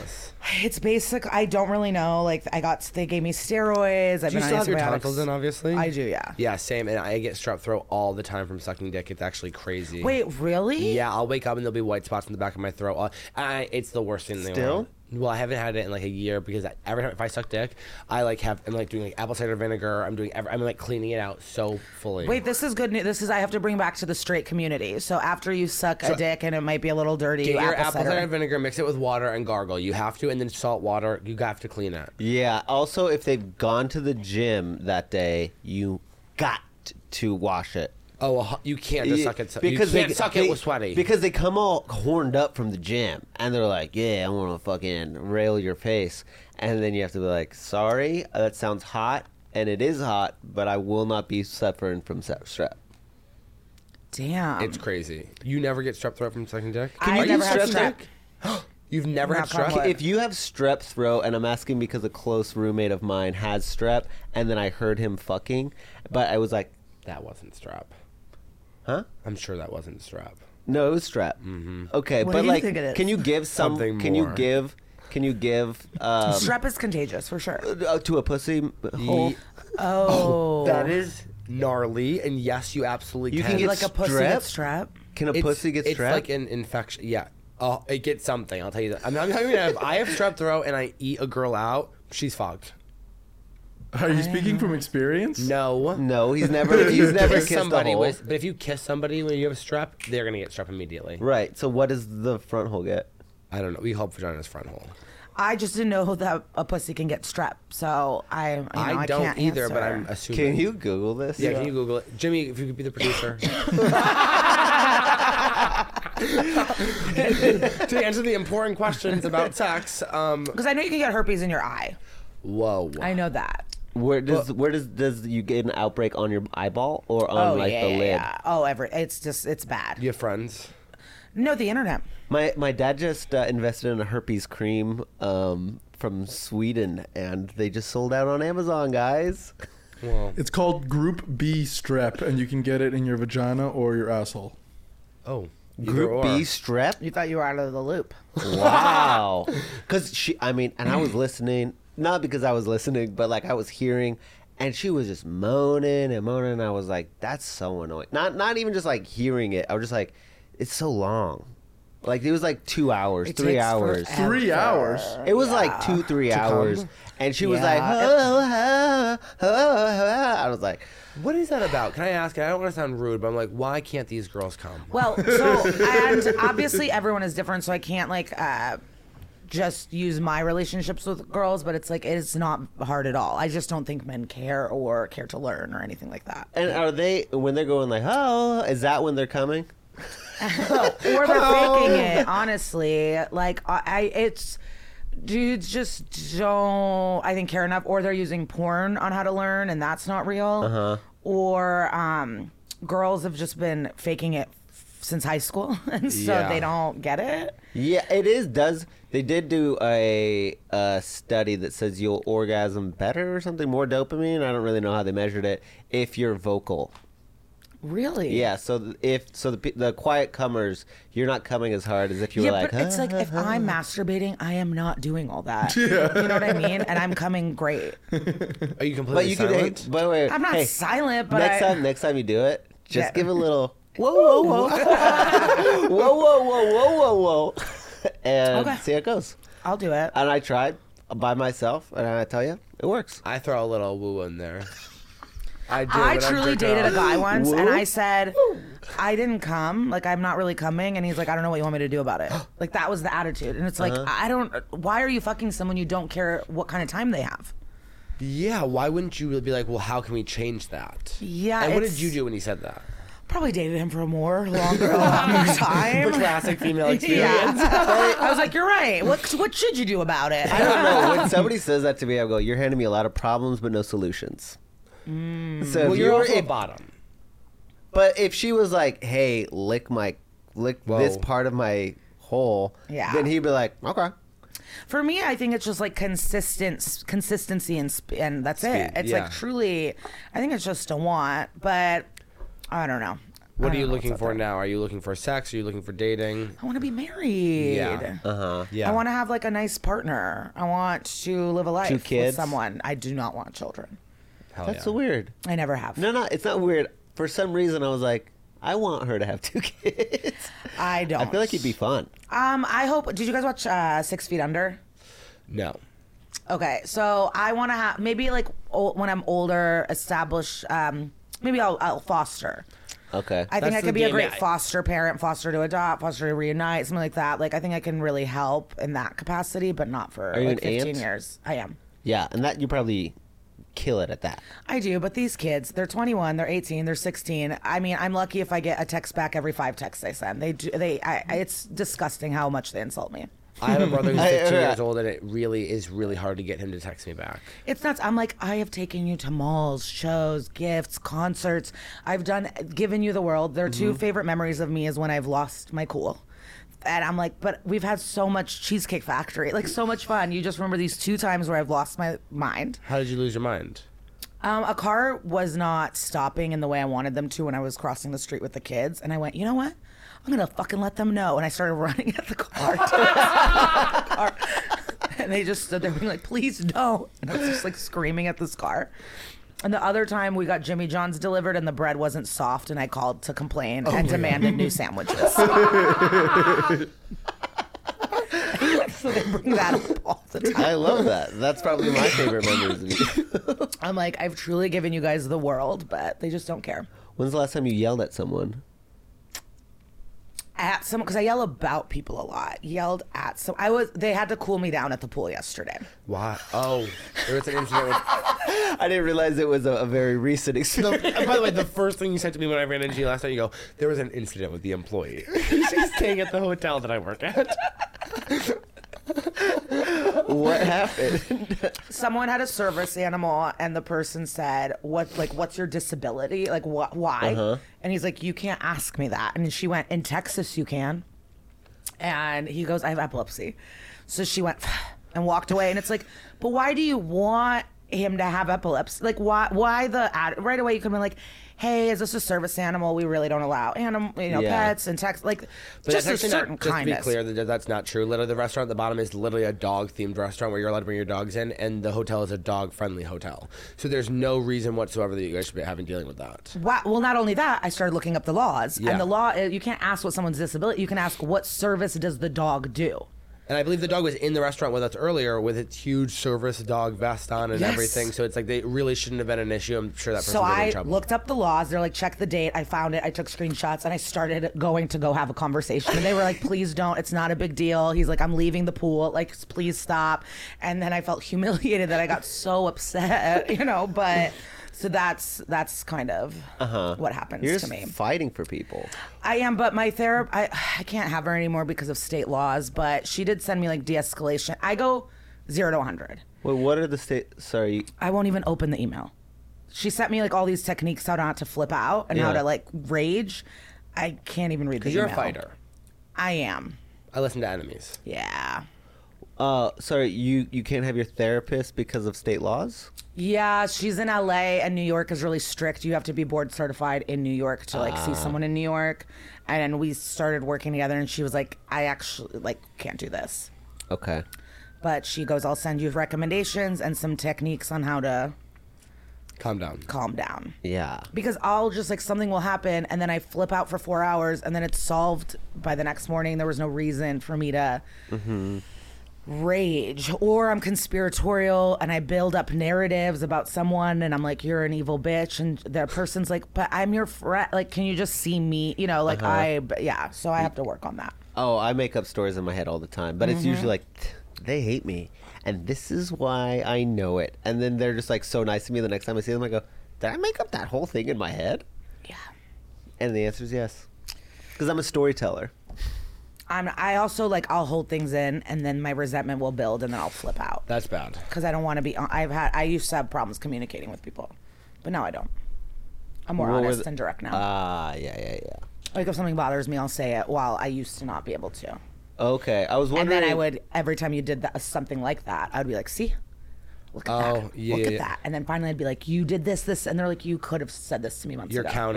It's basic. I don't really know. Like I got, they gave me steroids. I've Do you been still on have your antibiotics. tonsils in, obviously? I do, yeah. Yeah, same. And I get strep throat all the time from sucking dick. It's actually crazy. Wait, really? Yeah, I'll wake up and there'll be white spots in the back of my throat. Uh, I, it's the worst thing in the Still? world. Well, I haven't had it in like a year because I- every time if I suck dick, I like have I'm like doing like apple cider vinegar. I'm doing every, I'm like cleaning it out so fully. Wait, this is good news. This is I have to bring back to the straight community. So after you suck a So- dick and it might be a little dirty, Get your apple, apple cider. cider vinegar, mix it with water, and gargle. You have to, and then salt water. You have to clean it. Yeah. Also, if they've gone to the gym that day, you got to wash it. Oh, well, you can't just suck it. Because you can't they suck they- it with sweaty. Because they come all horned up from the gym and they're like, "Yeah, I want to fucking rail your face," and then you have to be like, "Sorry, that sounds hot, and it is hot, but I will not be suffering from se- strep." Damn. It's crazy. You never get strep throat from sucking dick? I Are you never had strep strep. dick? You've never had Knock on strep? wood. If you have strep throat, and I'm asking because a close roommate of mine has strep, and then I heard him fucking, but I was like, That wasn't strep. "Huh? I'm sure that wasn't strep. No, it was strep." Mm-hmm. Okay, What but do you like, think it is? can you give some? Something can you more. give? Can you give um, Strep is contagious for sure. uh, to a pussy hole? Ye- Oh, That is gnarly, and yes, you absolutely You can. can get like a pussy strep? gets strep. Can a It's- pussy get It's strep? like an infection. Yeah. Oh, it gets something. I'll tell you that. I'm not telling you that if I have strep throat and I eat a girl out, she's fucked. Are you speaking from experience? No. No, he's never. If you He's never kiss kissed somebody a hole. with, but if you kiss somebody when you have strep, they're gonna get strep immediately. Right. So what does the front hole get? I don't know. We hope vagina's front hole. I just didn't know that a pussy can get strep, so I, you know, I, I don't can't either, answer. but I'm assuming. Can you Google this? Yeah, can you Google it, Jimmy? If you could be the producer. To answer the important questions about sex, um, Because I know you can get herpes in your eye. whoa. I know that. Where does where does does you get an outbreak on your eyeball or on Oh like yeah, the yeah, lid? yeah. Oh, every it's just it's bad. You have friends? No, the internet. My my dad just uh, invested in a herpes cream um, from Sweden, and they just sold out on Amazon, guys. Well, It's called Group B strep, and you can get it in your vagina or your asshole. oh. either Group or. B strep. You thought you were out of the loop. Wow. Because she, I mean, and I was listening, not because I was listening, but like I was hearing, and she was just moaning and moaning. And I was like, that's so annoying. Not, not even just like hearing it. I was just like, it's so long. Like it was like two hours, It three takes hours. forever. Three hours? It was like two, three hours. come? And she was Yeah. like, oh, oh, oh, oh. I was like, What is that about? Can I ask? I don't want to sound rude, but I'm like, why can't these girls come? Well, so and obviously everyone is different, so I can't like uh, just use my relationships with girls. But it's like it's not hard at all. I just don't think men care or care to learn or anything like that. and are they, when they're going like, oh, is that when they're coming? Or they're faking it. Honestly, like I, I it's. Dudes just don't, I think, care enough, or they're using porn on how to learn, and that's not real. Uh-huh. Or um, girls have just been faking it f- since high school, and so Yeah. they don't get it. Yeah, it is. Does they did do a, a study that says you'll orgasm better or something, more dopamine? I don't really know how they measured it. If you're vocal, Really? yeah. So th- if so, the pe- the quiet comers, you're not coming as hard as if you Yeah, were like. but it's like if I'm masturbating, I am not doing all that. You know what I mean? And I'm coming great. Are you completely But you could. Hey, silent? but wait, I'm not hey, silent, but next I, time, next time you do it, just Yeah. give a little. Whoa, whoa, whoa, whoa, whoa, whoa, whoa, whoa, whoa, and Okay. see how it goes. I'll do it. And I tried by myself, and I tell you, it works. I throw a little woo in there. I do. I when I'm truly jerking dated a off. guy once, and Woo. I said, I didn't come. Like, I'm not really coming. And he's like, I don't know what you want me to do about it. Like, that was the attitude. And it's like, Uh-huh. I don't, why are you fucking someone you don't care what kind of time they have? Yeah, why wouldn't you be like, well, how can we change that? Yeah, And what did it's- you do when he said that? Probably dated him for a more, longer, longer time. The classic female experience. Yeah. I was like, you're right. What, what should you do about it? I don't know. When somebody says that to me, I go, "You're handing me a lot of problems, but no solutions." So Well, if you're were- also a if- bottom. But if she was like, "Hey, lick my, lick Whoa. this part of my hole," Yeah. then he'd be like, "Okay." For me, I think it's just like consistent consistency and sp- and that's it. Speed, It's yeah. like truly, I think it's just a want, but I don't know. What I are you don't know looking what's for out there. now? Are you looking for sex? Are you looking for dating? I want to be married. Yeah. Uh-huh. Yeah. I want to have like a nice partner. I want to live a life with kids? someone. I do not want children. Hell That's yeah. so weird. I never have. No, no, it's not weird. For some reason, I was like, I want her to have two kids. I don't. I feel like it'd be fun. Um, I hope. Did you guys watch uh, Six Feet Under? No. Okay, so I want to have maybe like ol- when I'm older, establish. Um, maybe I'll, I'll foster. Okay. I think That's I the could be a game. great Yeah. foster parent, foster to adopt, foster to reunite, something like that. Like I think I can really help in that capacity, but not for Are you like an fifteen aunt? years. I am. Yeah, and that you probably kill it at that. I do, but these kids, they're twenty-one, they're eighteen, they're sixteen. I mean, I'm lucky if I get a text back every five texts they send. They do, they, I, I- it's disgusting how much they insult me. I have a brother who's I- fifteen yeah. years old, and it really is really hard to get him to text me back. It's nuts. I'm like, I have taken you to malls, shows, gifts, concerts. I've done, given you the world. Their two favorite memories of me is when I've lost my cool. And I'm like, but we've had so much Cheesecake Factory, like so much fun. You just remember these two times where I've lost my mind. How did you lose your mind? Um, a car was not stopping in the way I wanted them to when I was crossing the street with the kids. And I went, you know what? I'm going to fucking let them know. And I started running at the car. car. And they just stood there being like, please don't. And I was just like screaming at this car. And the other time we got Jimmy John's delivered and the bread wasn't soft and I called to complain and demanded new sandwiches. So they bring that up all the time. I love that. That's probably my favorite memories of you. I'm like, I've truly given you guys the world, but they just don't care. When's the last time you yelled at someone? At some, because I yell about people a lot. Yelled at some. I was. They had to cool me down at the pool yesterday. Why? Oh, there was an incident with. I didn't realize it was a, a very recent The, experience. and by the way, the first thing you said to me when I ran into you last night, you go, there was an incident with the employee. She's staying at the hotel that I work at. What happened? Someone had a service animal, and the person said, "What? Like, what's your disability? Like, what? Why?" Uh-huh. And he's like, "You can't ask me that." And she went, "In Texas, you can." And he goes, "I have epilepsy." So she went and walked away. And it's like, but why do you want him to have epilepsy? Like, why? Why the ad- right away? You come in like, "Hey, is this a service animal? We really don't allow animal, you know, Yeah. pets and text like But just a that's actually certain not, just kindness." to be clear, that that's not true. Literally, the restaurant at the bottom is literally a dog-themed restaurant where you're allowed to bring your dogs in, and the hotel is a dog-friendly hotel. So there's no reason whatsoever that you guys should be having dealing with that. Wow. Well, not only that, I started looking up the laws, Yeah. and the law is you can't ask what someone's disability. You can ask what service does the dog do. And I believe the dog was in the restaurant with us earlier with its huge service dog vest on and Yes. everything. So it's like they really shouldn't have been an issue. I'm sure that person So was in I trouble. looked up the laws. They're like, check the date. I found it. I took screenshots, and I started going to go have a conversation. And they were like, please don't. It's not a big deal. He's like, I'm leaving the pool. Like, please stop. And then I felt humiliated that I got so upset, you know. But so that's that's kind of what happens You're to just me. fighting for people. I am, but my therapist, I, I can't have her anymore because of state laws, but she did send me like de-escalation. I go zero to one hundred. Wait, what are the state? Sorry. I won't even open the email. She sent me like all these techniques how not to flip out and how Yeah. to like rage. I can't even read the Because you're email. a fighter. I am. I listen to enemies. Yeah. Uh, sorry. You you can't have your therapist because of state laws. Yeah, she's in L A and New York is really strict. You have to be board certified in New York to like see someone in New York. And we started working together and she was like, I actually like can't do this. Okay. But she goes, I'll send you recommendations and some techniques on how to Calm down. calm down. Yeah. Because I'll just like something will happen and then I flip out for four hours and then it's solved by the next morning. There was no reason for me to rage, or I'm conspiratorial and I build up narratives about someone and I'm like, you're an evil bitch, and the person's like, but I'm your friend. Like, can you just see me? You know, like I, yeah. So I have to work on that. Oh, I make up stories in my head all the time, but it's Mm-hmm. usually like they hate me, and this is why I know it. And then they're just like so nice to me. The next time I see them, I go, "Did I make up that whole thing in my head?" Yeah. And the answer is yes, because I'm a storyteller. I'm. I also like I'll hold things in and then my resentment will build and then I'll flip out. That's bad. Because I don't want to be. I've had. I used to have problems communicating with people, but now I don't. I'm more What were honest the- and direct now. Ah, yeah, yeah, yeah. Like if something bothers me, I'll say it. While I used to not be able to. Okay, I was And wondering. then I would every time you did that something like that, I'd be like, "See, look at Oh, that, yeah, look at yeah. that." And then finally, I'd be like, "You did this, this," and they're like, "You could have said this to me months You're ago." counting. Right.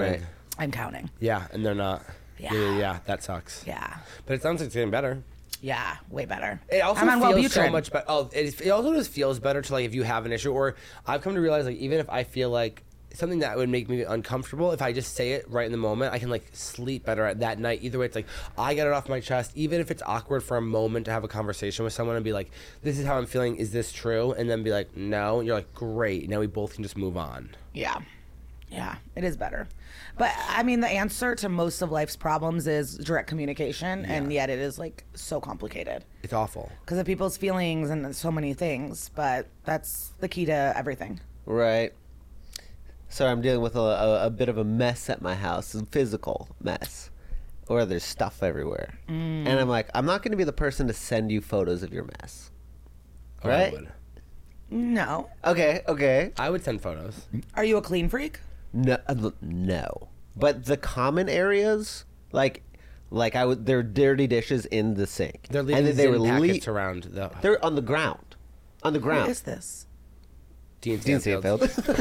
I'm counting. Yeah, and they're not. Yeah. Yeah. yeah, yeah, that sucks. Yeah. But it sounds like it's getting better. Yeah, way better. It also I'm on feels so Wellbutrin. much better. Oh, it, it also just feels better to like if you have an issue, or I've come to realize like even if I feel like something that would make me uncomfortable, if I just say it right in the moment, I can like sleep better at that night. Either way, it's like I get it off my chest, even if it's awkward for a moment to have a conversation with someone and be like, "This is how I'm feeling. Is this true?" And then be like, "No." And you're like, "Great." Now we both can just move on. Yeah. Yeah, it is better. But I mean, the answer to most of life's problems is direct communication, and yet it is like so complicated It's awful. because of people's feelings and so many things. But that's the key to everything. Right. So I'm dealing with a, a, a bit of a mess at my house, a physical mess, or there's stuff everywhere, Mm. and I'm like, I'm not going to be the person to send you photos of your mess, Oh, I right? would. No. Okay, okay. I would send photos. Are you a clean freak? No, uh, no. But the common areas, like, like I would, there are dirty dishes in the sink, They're and leaving then they were Zyn packets le- around the They're on the ground, on the Who ground. is this? Dean Dean Stanfield. Seinfeld.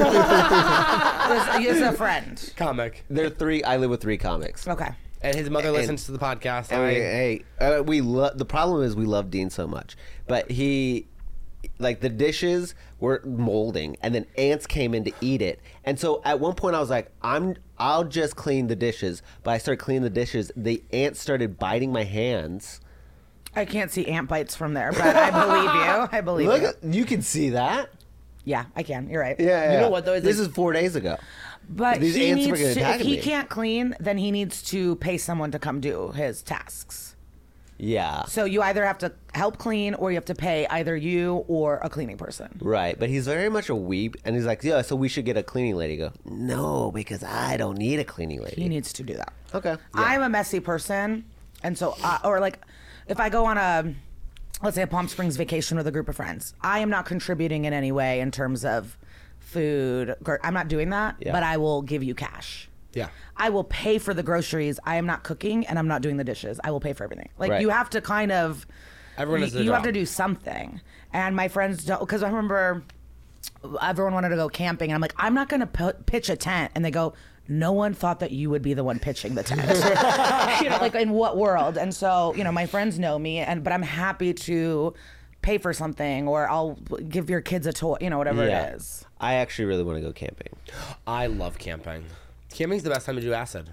Is, is a friend. comic. There are three. I live with three comics. Okay. And his mother And- listens to the podcast. I I- mean, hey, uh, we love. The problem is we love Dean so much, but he, like, the dishes were molding, and then ants came in to eat it. And so at one point, I was like, "I'm, I'll just clean the dishes." But I started cleaning the dishes. The ants started biting my hands. I can't see ant bites from there, but I believe you. I believe Look, you. at, you can see that. Yeah, I can. You're right. Yeah, You know what, though, is This like- is four days ago. But These he ants were needs gonna to, attack if he me. can't clean, then he needs to pay someone to come do his tasks. Yeah. So you either have to help clean or you have to pay either you or a cleaning person. Right, but he's very much a weeb, and he's like, "Yeah, so we should get a cleaning lady." I go, "No, because I don't need a cleaning lady." He needs to do that. Okay. I'm a messy person, and so, uh, or like, if I go on a, let's say a Palm Springs vacation with a group of friends, I am not contributing in any way in terms of food. gr- I'm not doing that, Yeah. but I will give you cash. yeah. I will pay for the groceries. I am not cooking and I'm not doing the dishes. I will pay for everything. Like Right. you have to kind of, Everyone you, has their you have job. to do something. And my friends don't, because I remember everyone wanted to go camping and I'm like, I'm not going to p- pitch a tent. And they go, no one thought that you would be the one pitching the tent. You know, like in what world? And so, you know, my friends know me, and but I'm happy to pay for something, or I'll give your kids a toy, you know, whatever Yeah. it is. I actually really want to go camping. I love camping. Camping's the best time to do acid.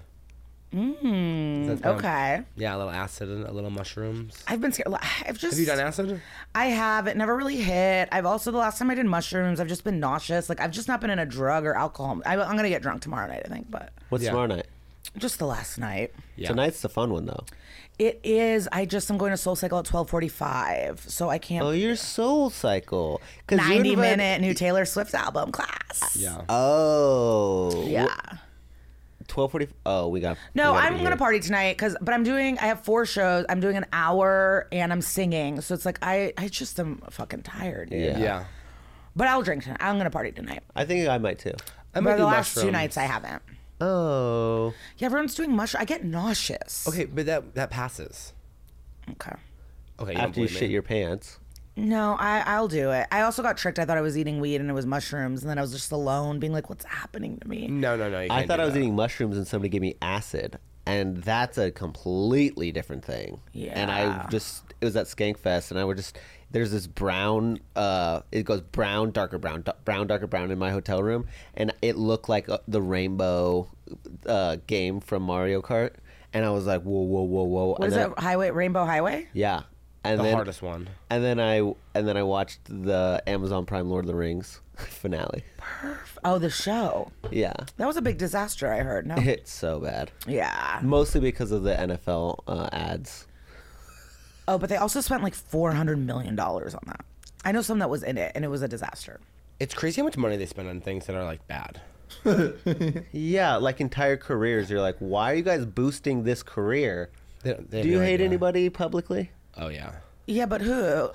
Mm, Okay. Yeah, a little acid and a little mushrooms. I've been scared. I've just. Have you done acid? I have. It never really hit. I've also, the last time I did mushrooms, I've just been nauseous. Like, I've just not been in a drug or alcohol. I, I'm going to get drunk tomorrow night, I think, but What's Yeah. tomorrow night? just the last night. Yeah. Tonight's the fun one, though. It is. I just am going to Soul Cycle at twelve forty-five, so I can't. Oh, your Soul Cycle. 'Cause you ninety invited- minute new Taylor Swift album class. Yeah. Oh. Yeah. twelve forty. Oh, we got. No, we gotta I'm be gonna here. party tonight because, but I'm doing. I have four shows. I'm doing an hour and I'm singing, so it's like I, I just am fucking tired. Dude. Yeah. Yeah. But I'll drink tonight. I'm gonna party tonight. I think I might too. I might But do the last two mushrooms. nights I haven't. Oh. Yeah, everyone's doing mushroom. I get nauseous. Okay, but that that passes. Okay. Okay. You don't After you believe me. shit your pants. No, I, I'll do it. I also got tricked. I thought I was eating weed and it was mushrooms, and then I was just alone, being like, "What's happening to me?" No, no, no. You I can't thought do I was that. eating mushrooms and somebody gave me acid, and that's a completely different thing. And I Yeah. just it was at Skankfest, and I were just there's this brown. Uh, it goes brown, darker brown, d- brown, darker brown in my hotel room, and it looked like uh, the rainbow uh, game from Mario Kart, and I was like, whoa, whoa, whoa, whoa. What and is then, it? Highway, Rainbow Highway? Yeah. And the then, hardest one. And then I and then I watched the Amazon Prime Lord of the Rings finale. Oh, the show. Yeah. That was a big disaster. I heard. No. It's so bad. Yeah. Mostly because of the N F L uh, ads. Oh, but they also spent like four hundred million dollars on that. I know some that was in it, and it was a disaster. It's crazy how much money they spend on things that are like bad. Yeah, like entire careers. You're like, why are you guys boosting this career? They, don't- they have Do you no hate idea. anybody publicly? Oh yeah. Yeah, but who? Wait,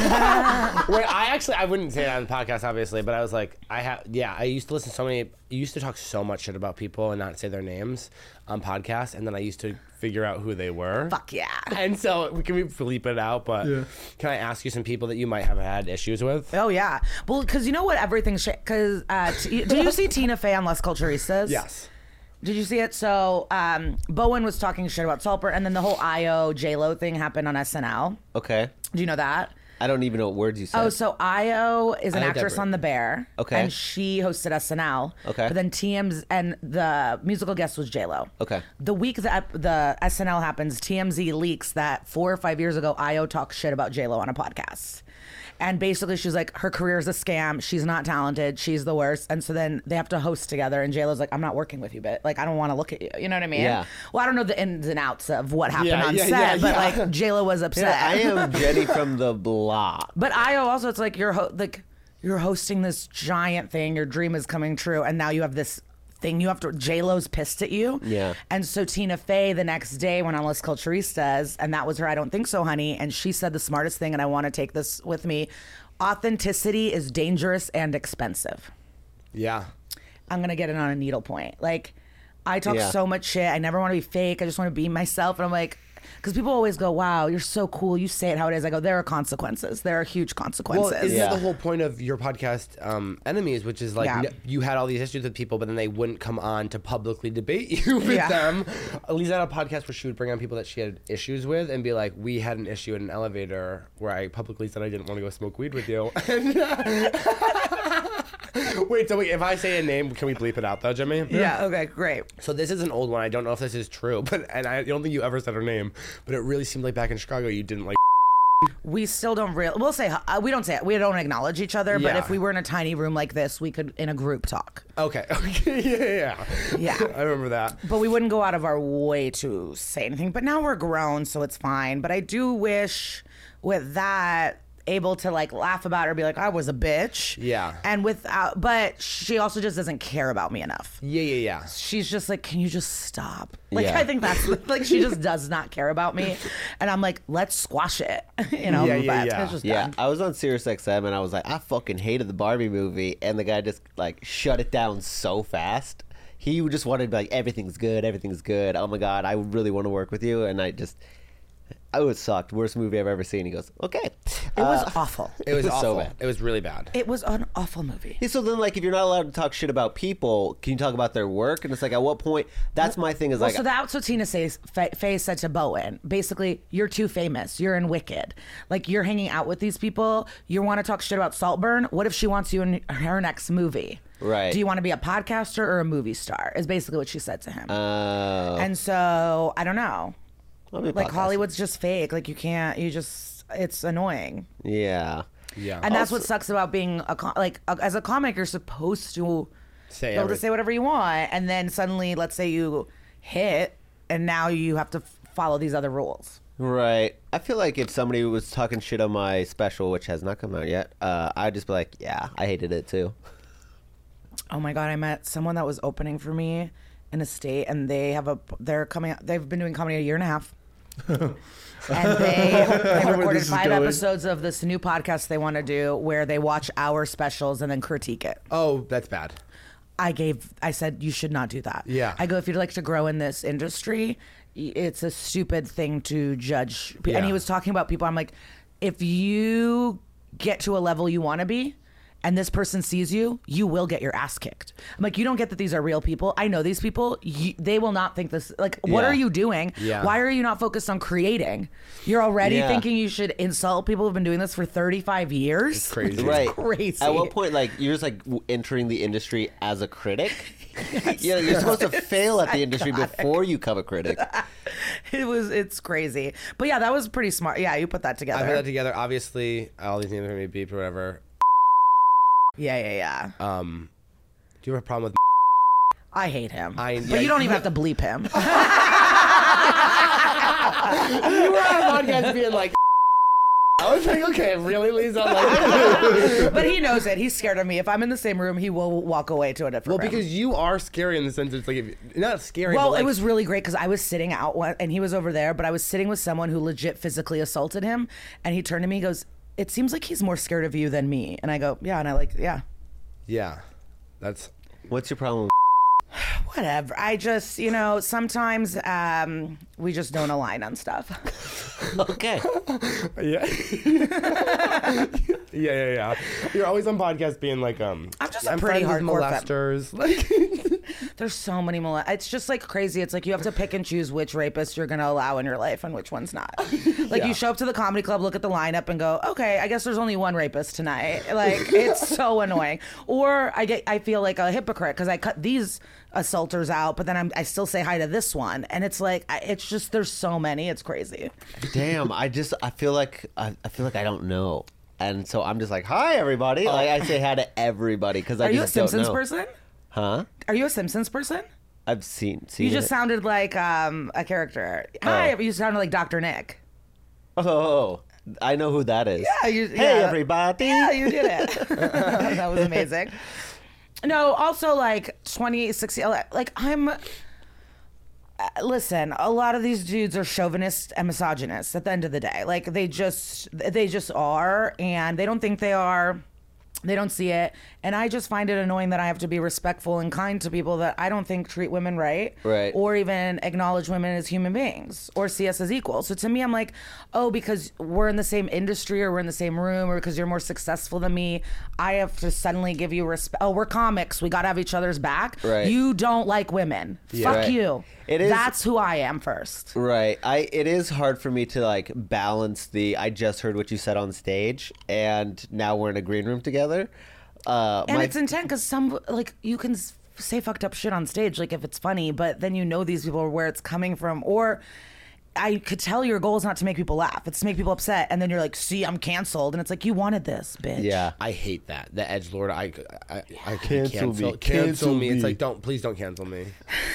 I actually I wouldn't say that on the podcast, obviously, but I was like, I have, yeah, I used to listen to so many, I used to talk so much shit about people and not say their names on podcasts, and then I used to figure out who they were. Fuck yeah. And so we can we bleep it out, but can I ask you some people that you might have had issues with? Oh yeah. Well, because you know what? Everything's because uh, t- do you see Tina Fey on Las Culturistas? Yes. Did you see it? So um, Bowen was talking shit about Saltburn, and then the whole I O J Lo thing happened on S N L. Okay. Do you know that? I don't even know what words you said. Oh, so I O is an I O actress Deborah. on The Bear. Okay. And she hosted S N L. Okay. But then T M Z, and the musical guest was J Lo. Okay. The week that the S N L happens, T M Z leaks that four or five years ago, I O talked shit about J Lo on a podcast. And basically, she's like, her career is a scam. She's not talented. She's the worst. And so then they have to host together. And J-Lo's like, I'm not working with you, bitch. Like, I don't want to look at you. You know what I mean? Yeah. Well, I don't know the ins and outs of what happened Yeah, on yeah, set, yeah, but yeah. like, J-Lo was upset. I am Jenny from the block. But I O also, it's like you're ho- like you're hosting this giant thing. Your dream is coming true, and now you have this thing. You have to. J Lo's pissed at you. Yeah. And so Tina Fey the next day went on Las Culturistas, and that was her. I don't think so, honey. And she said the smartest thing, and I want to take this with me. Authenticity is dangerous and expensive. Yeah. I'm gonna get it on a needle point. Like, I talk Yeah. so much shit. I never want to be fake. I just want to be myself. And I'm like, because people always go, "Wow, you're so cool. You say it how it is." I go, "There are consequences. There are huge Well, consequences." isn't Yeah. that the whole point of your podcast, um, Enemies, which is like Yeah. n- you had all these issues with people, but then they wouldn't come on to publicly debate you with Yeah. them. Lisa had a podcast where she would bring on people that she had issues with and be like, "We had an issue in an elevator where I publicly said I didn't want to go smoke weed with you." Wait, so wait, if I say a name, can we bleep it out though, Jimmy? Yeah. Okay. Great. So this is an old one. I don't know if this is true, but and I don't think you ever said her name, but it really seemed like back in Chicago you didn't like. We still don't real. We'll say uh, we don't say it. We don't acknowledge each other. But Yeah. if we were in a tiny room like this, we could in a group talk. Okay. Okay. Yeah. Yeah. Yeah. I remember that. But we wouldn't go out of our way to say anything. But now we're grown, so it's fine. But I do wish with that able to like laugh about her, be like, I was a bitch. Yeah. And without, but she also just doesn't care about me enough. Yeah. Yeah. Yeah. She's just like, can you just stop? Like, Yeah. I think that's like, she just does not care about me. And I'm like, let's squash it. You know, Yeah, yeah, but yeah. it's just Yeah, done. I was on Sirius X M and I was like, I fucking hated the Barbie movie, and the guy just like shut it down so fast. He just wanted to be like, everything's good, everything's good. Oh my god, I really want to work with you, and I just, I was sucked. Worst movie I've ever seen. He goes, okay. It was Uh, awful. It was, It was so awful. bad. It was really bad. It was an awful movie. Yeah, so then, like, if you're not allowed to talk shit about people, can you talk about their work? And it's like, at what point? That's my thing. Is Well, like, so that's what Tina says. Faye Faye said to Bowen. Basically, you're too famous. You're in Wicked. Like, you're hanging out with these people. You want to talk shit about Saltburn. What if she wants you in her next movie? Right. Do you want to be a podcaster or a movie star? Is basically what she said to him. uh, and so I don't know. I'll be a Like podcaster. Hollywood's just fake. Like you can't. You just. It's annoying. Yeah. Yeah. And that's what Also- sucks about being a com- like a, as a comic. You're supposed to Say be able to everything. say whatever you want, and then suddenly, let's say you hit, and now you have to f- follow these other rules. Right. I feel like if somebody was talking shit on my special, which has not come out yet, uh, I'd just be like, yeah, I hated it too. Oh my god, I met someone that was opening for me in a state, and they have a they're coming out. They've been doing comedy a year and a half. And they, they Where recorded this is five going. episodes of this new podcast they want to do where they watch our specials and then critique it. Oh, that's bad. I gave, I said, you should not do that. Yeah. I go, if you'd like to grow in this industry, y- it's a stupid thing to judge. P- And Yeah. he was talking about people. I'm like, if you get to a level you want to be, and this person sees you, you will get your ass kicked. I'm like, you don't get that these are real people. I know these people. You, they will not think this. Like, what Yeah. are you doing? Yeah. Why are you not focused on creating? You're already Yeah. thinking you should insult people who've been doing this for thirty-five years. It's crazy. Right. crazy. At what point, like, you're just like w- entering the industry as a critic? Yeah, you're supposed to fail at the industry before you become a critic. It was, it's crazy. But yeah, that was pretty smart. Yeah, you put that together. I put that together. Obviously, all these names are gonna be beeped or whatever. Yeah, yeah, yeah. Um, do you have a problem with? I hate him. I- but yeah, you don't even have to bleep him. You were on a podcast being like. I was like, okay, really, Lisa? Like, But he knows it. He's scared of me. If I'm in the same room, he will walk away to a different well, room. because you are scary in the sense it's like if, not scary. Well, but like, it was really great because I was sitting out one, and he was over there, but I was sitting with someone who legit physically assaulted him, and he turned to me, and goes, "It seems like he's more scared of you than me." And I go, "Yeah," and I like, yeah, Yeah, that's What's your problem? whatever. I just, you know, sometimes um, we just don't align on stuff. Okay. yeah. yeah, yeah, yeah. You're always on podcast being like, um, I'm just just a I'm pretty friends with hardcore fem- molesters. Like, There's so many molest. It's just like crazy. It's like you have to pick and choose which rapists you're going to allow in your life and which one's not. Like Yeah. you show up to the comedy club, look at the lineup, and go, okay, I guess there's only one rapist tonight. Like it's so annoying. Or I get, I feel like a hypocrite because I cut these assaulters out, but then I'm, I still say hi to this one, and it's like I- it's just there's so many. It's crazy. Damn, I just I feel like I, I feel like I don't know, and so I'm just like, hi everybody. Like I say hi to everybody because I Are you a just don't Simpsons know. person? Huh? Are you a Simpsons person? I've seen seen You just it. sounded like um, a character. Hi, you sounded like Doctor Nick. Oh, I know who that is. Yeah, you, Hey yeah. everybody. Yeah, you did it. That was amazing. No, also like twenty sixteen, like I'm. uh, Listen, a lot of these dudes are chauvinists and misogynists at the end of the day. Like they just, they just are, and they don't think they are. They don't see it. And I just find it annoying that I have to be respectful and kind to people that I don't think treat women right. Right. Or even acknowledge women as human beings or see us as equal. So to me, I'm like, oh, because we're in the same industry or we're in the same room or because you're more successful than me, I have to suddenly give you respect. Oh, we're comics. We got to have each other's back. Right. You don't like women. Fuck Right. you. It is- That's who I am first. Right. I it is hard for me to like balance the I just heard what you said on stage and now we're in a green room together. Uh And my, it's intent because some, like, you can s- say fucked up shit on stage, like, if it's funny, but then you know these people are where it's coming from. Or I could tell your goal is not to make people laugh, it's to make people upset. And then you're like, see, I'm canceled. And it's like, you wanted this, bitch. yeah. I hate that. The edgelord. I, I, I Cancel cancel, me. cancel, Cancel me. It's me. like, don't, please don't cancel me.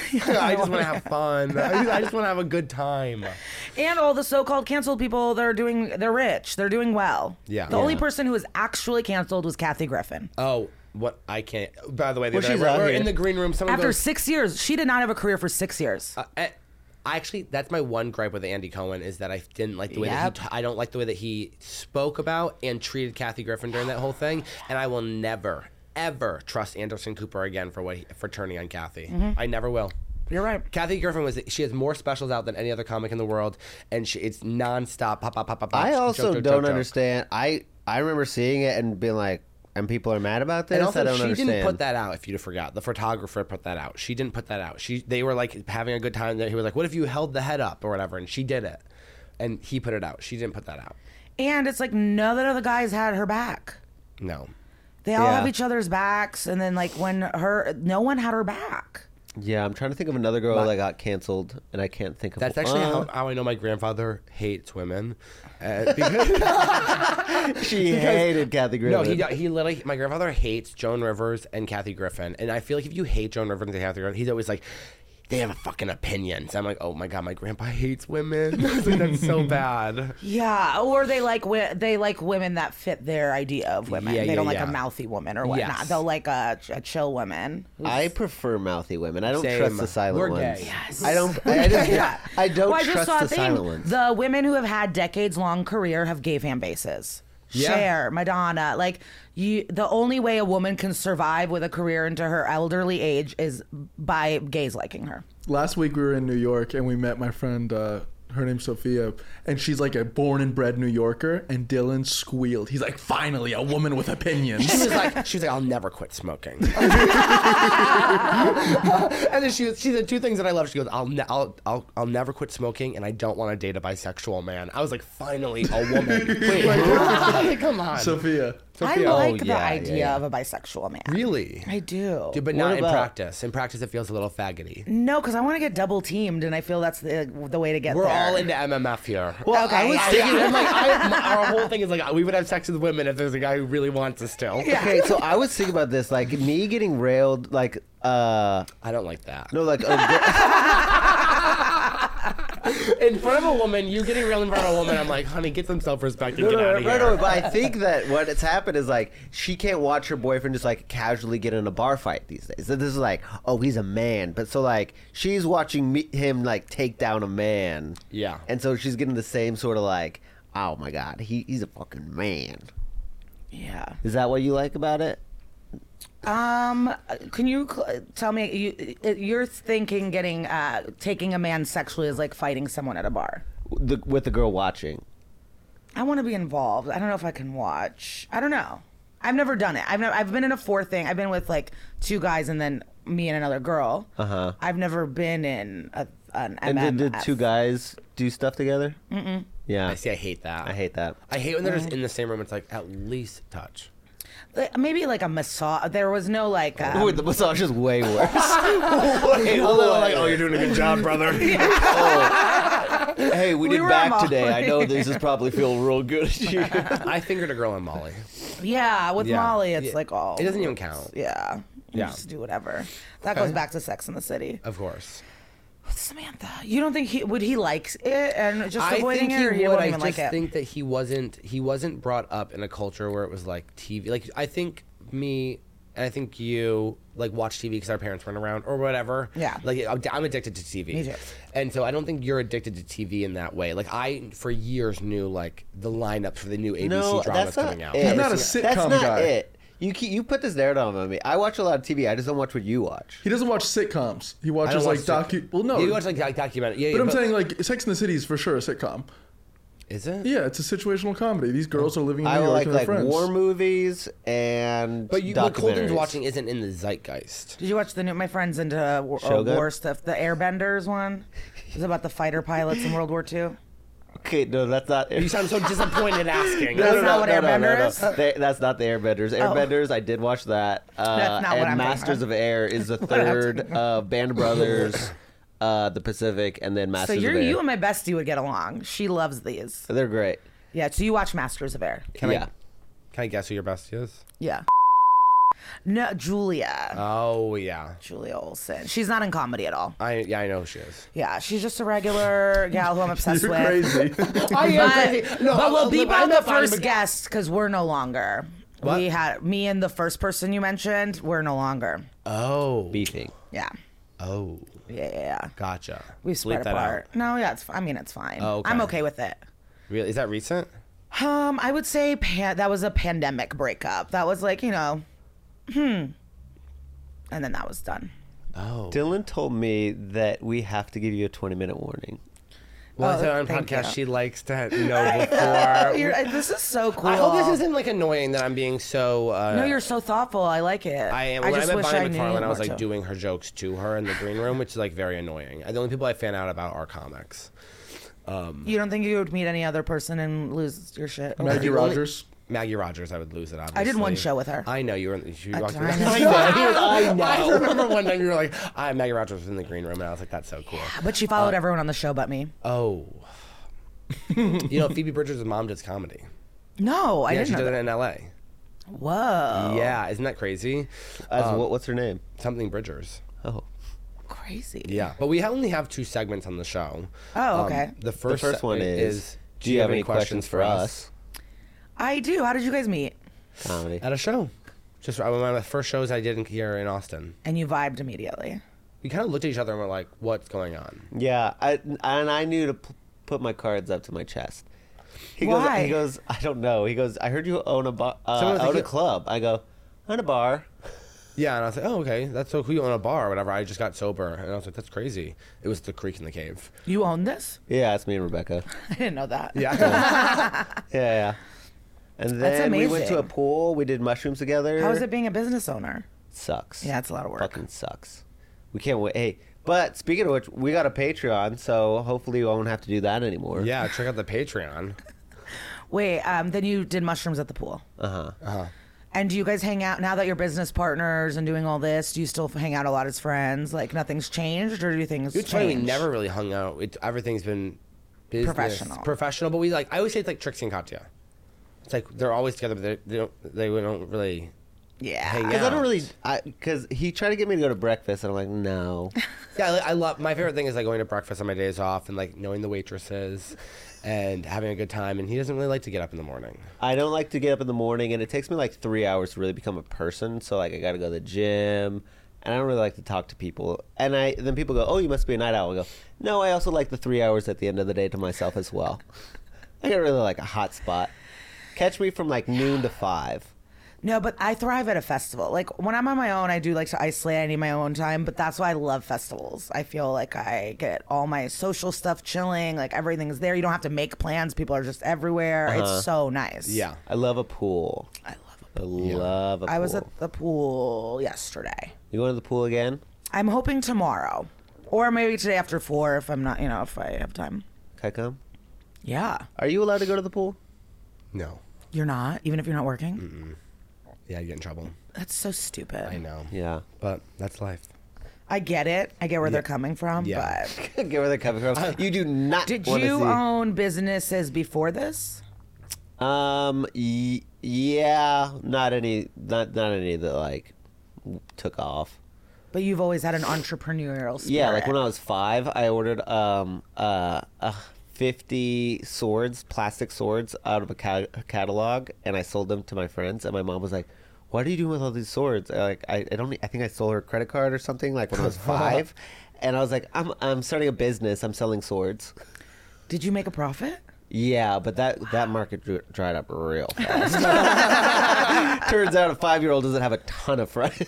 I just want to have fun. I just, I just want to have a good time. And all the so-called canceled people, they're doing, they're rich, they're doing well. Yeah. The only Yeah. person who was actually canceled was Kathy Griffin. Oh, what I can't. By the way, the Well, other she's night, out we're, we're here. in the green room. Someone After goes, six years, she did not have a career for six years. Uh, I, I actually, that's my one gripe with Andy Cohen is that I didn't like the way Yep. that he. T- I don't like the way that he spoke about and treated Kathy Griffin during that whole thing, and I will never, ever trust Anderson Cooper again for what he, for turning on Kathy. Mm-hmm. I never will. You're right. Kathy Griffin was. She has more specials out than any other comic in the world, and she, it's nonstop. Pop, pop, pop, pop. I joke, also joke, joke, don't joke. understand. I I remember seeing it and being like, and people are mad about this. And also, I don't she understand. didn't put that out. If you forgot, the photographer put that out. She didn't put that out. She they were like having a good time. There, he was like, "What if you held the head up or whatever?" And she did it, and he put it out. She didn't put that out. And it's like none of the guys had her back. No. They all Yeah. have each other's backs, and then like when her, no one had her back. Yeah, I'm trying to think of another girl My- that got canceled, and I can't think of. That's actually uh, how, how I know my grandfather hates women. Uh, because, she hated Kathy no, Griffin. he he literally my grandfather hates Joan Rivers and Kathy Griffin, and I feel like if you hate Joan Rivers and Kathy Griffin, he's always like, they have a fucking opinion. So I'm like, oh my god, my grandpa hates women. I was like, that's so bad. Yeah, or they like wi- they like women that fit their idea of women. Yeah, they yeah, don't like yeah. a mouthy woman or whatnot. Yes. They'll like a, a chill woman. I prefer mouthy women. I don't Same. trust the silent We're ones. gay. Yes. I don't. I, I just, Yeah. I don't Well, I just trust saw a the thing. silent ones. The women who have had decades long career have gay fan bases. Yeah. Cher, Madonna, like you. The only way a woman can survive with a career into her elderly age is by gays liking her. Last week we were in New York and we met my friend. Uh, her name's Sophia, and she's like a born and bred New Yorker. And Dylan squealed. He's like, "Finally, a woman with opinions." She was like, she was like, I'll never quit smoking. And then she was, she said two things that I love. She goes, I'll, ne- I'll, I'll, I'll never quit smoking, and I don't want to date a bisexual man. I was like, finally, a woman. Wait, like, come on. Sophia. Sophia. I like Oh, the yeah, idea yeah, yeah. of a bisexual man. Really? I do. Dude, but What not in about- practice. In practice, it feels a little faggoty. No, because I want to get double teamed, and I feel that's the the way to get We're there. all into M M F here. Well, Okay. I was I, thinking. I'm like, I, my, our whole thing is like, we would have sex with women if there's a guy who really wants us still. Okay, so I was thinking about this, like me getting railed, like uh, I don't like that. no, like a girl, In front of a woman, you getting real in front of a woman, I'm like, honey, get some self-respect and no, get no, out no, of no, here. no, but I think that what has happened is like she can't watch her boyfriend just like casually get in a bar fight these days. So this is like, oh, he's a man, but so like she's watching me, him like take down a man, Yeah. and so she's getting the same sort of like, oh my god, he he's a fucking man. Yeah. Is that what you like about it? Um, can you cl- tell me you you're thinking getting uh taking a man sexually is like fighting someone at a bar? The, with the girl watching. I want to be involved. I don't know if I can watch. I don't know. I've never done it. I've never, I've been in a four thing. I've been with like two guys and then me and another girl. Uh huh. I've never been in a, an And M M F. did, did two guys do stuff together? Mm-mm. Yeah. I see. I hate that. I hate that. I hate when they're just in the same room. It's like at least touch. Like, maybe like a massage. There was no like. Um, Wait, the massage is way worse. Wait, like, oh, you're doing a good job, brother. Hey, we, We did were back on today. I Molly. know this is probably feeling real good. I fingered a girl on Molly. yeah, with Yeah. Molly, it's Yeah. like all. It doesn't even count. Yeah. You Yeah. just do whatever. That Okay. goes back to Sex in the City. Of course. Samantha, you don't think he would he likes it and just I avoiding think it, or he he would. won't I even just like it? think that he wasn't. He wasn't brought up in a culture where it was like T V. Like I think me and I think you like watch T V because our parents weren't around or whatever. Yeah. Like I'm I'm addicted to T V. Me too. And so I don't think you're addicted to T V in that way. Like I, for years, knew like the lineup for the new A B C no, dramas that's not coming out. it. He's not a Every single- sitcom That's not guy. it. You keep, you put this narrative on me. I watch a lot of T V. I just don't watch what you watch. He doesn't watch sitcoms. He I watches don't like watch docu. sic- Well, no. Yeah, you watch like doc- documentary. Yeah, but yeah, I'm saying like Sex and the City is for sure a sitcom. is it? Yeah, it's a situational comedy. These girls are living in New I York like and they're like friends. war movies and But you, what Colton's documentaries. watching isn't in the zeitgeist. Did you watch the new? My friend's into uh, war, uh, Shogun? war stuff. The Airbenders one. It was about the fighter pilots in World War Two. Okay, no, that's not. You sound so disappointed asking. That's not what Airbender is? They, that's not the Airbenders. Airbenders, I did watch that. Uh, That's not and what I'm talking Masters about. of Air is the What I'm third. talking Uh, Band of Brothers, uh, the Pacific, and then So Masters you're of Air. you and my bestie would get along. She loves these. They're great. Yeah. So you watch Masters of Air. Can yeah. I can I guess who your bestie is? Yeah. No, Julia. Oh yeah, Julia Olsen. She's not in comedy at all. I yeah I know who she is. Yeah, she's just a regular gal who I'm obsessed You're with. crazy. I But, crazy. No, but we'll be I'm on the not finding- first guest because we're no longer. What? We had me and the first person you mentioned. We're no longer. Oh. Beefing. Yeah. Oh. Yeah, yeah, yeah. Gotcha. We've Bleep split that apart. out. No, yeah, it's. I mean, it's fine. Oh, okay. I'm okay with it. Really? Is that recent? Um, I would say pa- that was a pandemic breakup. That was like you know, hmm, and then that was done. Oh. Dylan told me that we have to give you a twenty minute warning. Well, I Oh, said on thank podcast you. she likes to know before. You're, this is so cool. I hope this isn't like annoying that I'm being so. Uh, No, you're so thoughtful. I like it. I am. I When I, just met wish Bonnie I knew McFarlane, I was more like too. doing her jokes to her in the green room, which is like very annoying. The only people I fan out about are comics. You don't think you would meet any other person and lose your shit? over Maggie it? Rogers. Maggie Rogers, I would lose it. Obviously. I did one show with her. I know you were. In, you A walked tiny- around- I I know. I remember one time you were like, I, Maggie Rogers was in the green room, and I was like, that's so cool. But she followed everyone on the show but me. Oh. You know, Phoebe Bridgers' mom does comedy. No, I yeah, didn't she know did it that. in L A. Whoa. Yeah, isn't that crazy? As Um, what, what's her name? Something Bridgers. Oh, Crazy. Yeah, but we only have two segments on the show. Oh, Um, okay. the first, the first one segment is, Do you have any questions for us? I do. How did you guys meet? Comedy. At a show. Just one of my first shows I did in here in Austin. And you vibed immediately. We kind of looked at each other and were like, what's going on? Yeah, I, and I knew to p- put my cards up to my chest. He Why? goes. He goes. I don't know. He goes. I heard you own a bar. Uh, Someone was own like, a club. I go. Own a bar. Yeah, and I was like, oh, okay, that's so cool. You own a bar or whatever. I just got sober. And I was like, that's crazy. It was the Creek in the Cave. You own this? Yeah, it's me and Rebecca. I didn't know that. Yeah. Yeah, yeah. And That's then we went to a amazing. pool. We did mushrooms together. How is it being a business owner? Sucks. Yeah, it's a lot of work. Fucking sucks. We can't wait. Hey, but speaking of which, we got a Patreon, so hopefully we won't have to do that anymore. Yeah, check out the Patreon. Wait, um, then you did mushrooms at the pool. Uh huh. Uh-huh. And do you guys hang out now that you're business partners and doing all this? Do you still hang out a lot as friends? Like nothing's changed, or do things It's change? funny, we never really hung out. It, everything's been business, Professional. Professional, but we like, I always say it's like Trixie and Katya. It's like they're always together, but they, they don't, they don't really Yeah. hang Because I don't out. really, because he tried to get me to go to breakfast, and I'm like, no. Yeah, I, I love, my favorite thing is like going to breakfast on my days off and like knowing the waitresses and having a good time. And he doesn't really like to get up in the morning. I don't like to get up in the morning, and it takes me like three hours to really become a person. So like, I got to go to the gym, and I don't really like to talk to people. And I then people go, "Oh, you must be a night owl." I go, "No, I also like the three hours at the end of the day to myself as well." I got really like a hot spot. Catch me from like noon to five. No, but I thrive at a festival. Like when I'm on my own, I do like to isolate. I need my own time, but that's why I love festivals. I feel like I get all my social stuff chilling. Like everything's there. You don't have to make plans. People are just everywhere. Uh-huh. It's so nice. Yeah. I love a pool. I love it. I love a pool. I was at the pool yesterday. You going to the pool again? I'm hoping tomorrow, or maybe today after four if I'm not, you know, if I have time. Can I come? Yeah, Are you allowed to go to the pool? No. you're not, even if you're not working. Mm. Yeah, I get in trouble. That's so stupid. I know. Yeah. But that's life. I get it. I get where they're coming from. Yeah. But Get where they're coming from. You do not did want to you see. own businesses before this? Um. Y- yeah. Not any. Not not any that like took off. But you've always had an entrepreneurial spirit. Yeah. Like when I was five, I ordered um uh, uh fifty swords, plastic swords, out of a, ca- a catalog, and I sold them to my friends. And my mom was like, "What are you doing with all these swords?" I, like I, I don't. I think I stole her credit card or something. Like when I was five, and I was like, "I'm I'm starting a business. I'm selling swords." Did you make a profit? Yeah, but that that market dr- dried up real fast. Turns out a five-year-old doesn't have a ton of friends.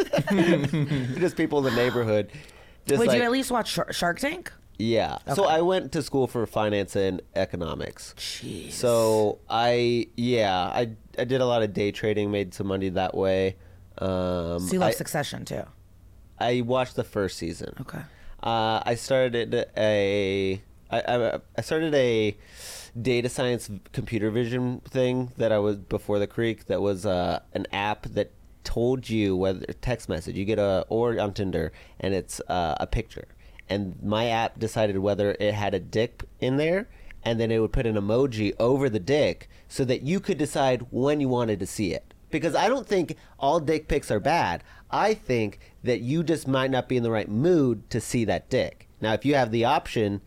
Just people in the neighborhood. Just Would like, you at least watch Shar- Shark Tank? yeah. So Okay. I went to school for finance and economics. Jeez. So I yeah I I did a lot of day trading, made some money that way. Um, So you love I, Succession too. I watched the first season. Okay. Uh, I started a I, I I started a data science computer vision thing that I was before the Creek. That was uh, an app that told you whether text message you get a or on Tinder and it's uh, a picture, and my app decided whether it had a dick in there, and then it would put an emoji over the dick so that you could decide when you wanted to see it. Because I don't think all dick pics are bad. I think that you just might not be in the right mood to see that dick. Now, if you have the option,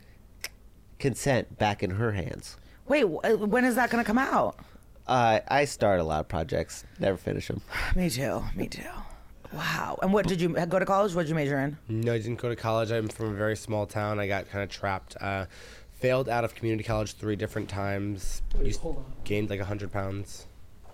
consent back in her hands. Wait, wh- when is that going to come out? Uh, I start a lot of projects, never finish them. Me too. Me too. Wow. And what did you go to college? What did you major in? No, I didn't go to college. I'm from a very small town. I got kind of trapped. Uh, failed out of community college three different times. Used, gained like one hundred pounds.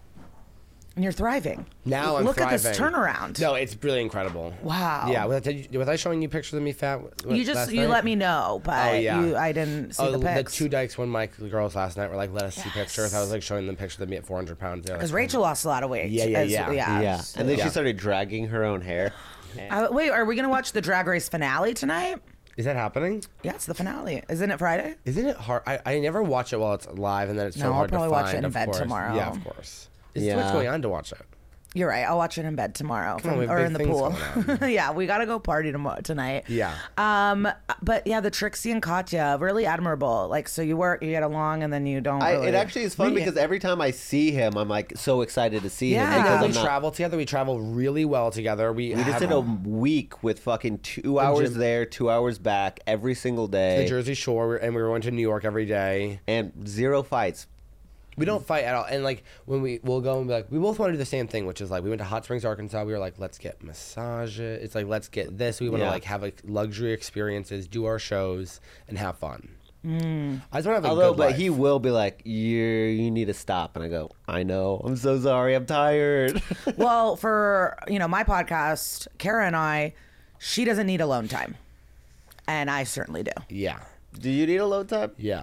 And you're thriving. Now I'm Look thriving. at this turnaround. No, it's really incredible. Wow. Yeah, was I, did you- was I showing you pictures of me fat? You just last you night? let me know, but Oh, yeah. you, I didn't see Oh, the pics. two dykes, one Mike girls last night were like, let us see pictures. I was like showing them pictures of me at four hundred pounds. Because Rachel lost a lot of weight. Yeah, yeah, as- yeah. Yeah. And then Yeah. she started dragging her own hair. Uh, wait, are we gonna watch the Drag Race finale tonight? Is that happening? Yeah, it's the finale. Isn't it Friday? Isn't it hard? I, I never watch it while it's live, and then it's so No, I'll hard to probably find. watch it in of bed course. tomorrow. Yeah, of course. It's Yeah. too much going on to watch it. You're right. I'll watch it in bed tomorrow, Come on, we have or big in the things pool. going Yeah, we gotta go party tomorrow tonight. Yeah. Um, but yeah, the Trixie and Katya, really admirable. Like, so you work, you get along, and then you don't. I, really... it actually is fun We- because every time I see him, I'm like so excited to see him. Yeah. Because We I'm not, travel together. We travel really well together. We, we just have did a week with fucking two hours Jim- there, two hours back every single day, the Jersey Shore, and we were going to New York every day. and zero fights. We don't fight at all. And like when we we'll go and be like, we both want to do the same thing, which is like we went to Hot Springs, Arkansas. We were like, let's get massages. It's like let's get this. We want to Yeah. like have like luxury experiences, do our shows, and have fun. Mm. I just want to have a Although, good but life. he will be like, "You, you need to stop," and I go, "I know. I'm so sorry. I'm tired." Well, for you know my podcast, Kara and I, she doesn't need alone time, and I certainly do. Yeah, Do you need a load time? yeah.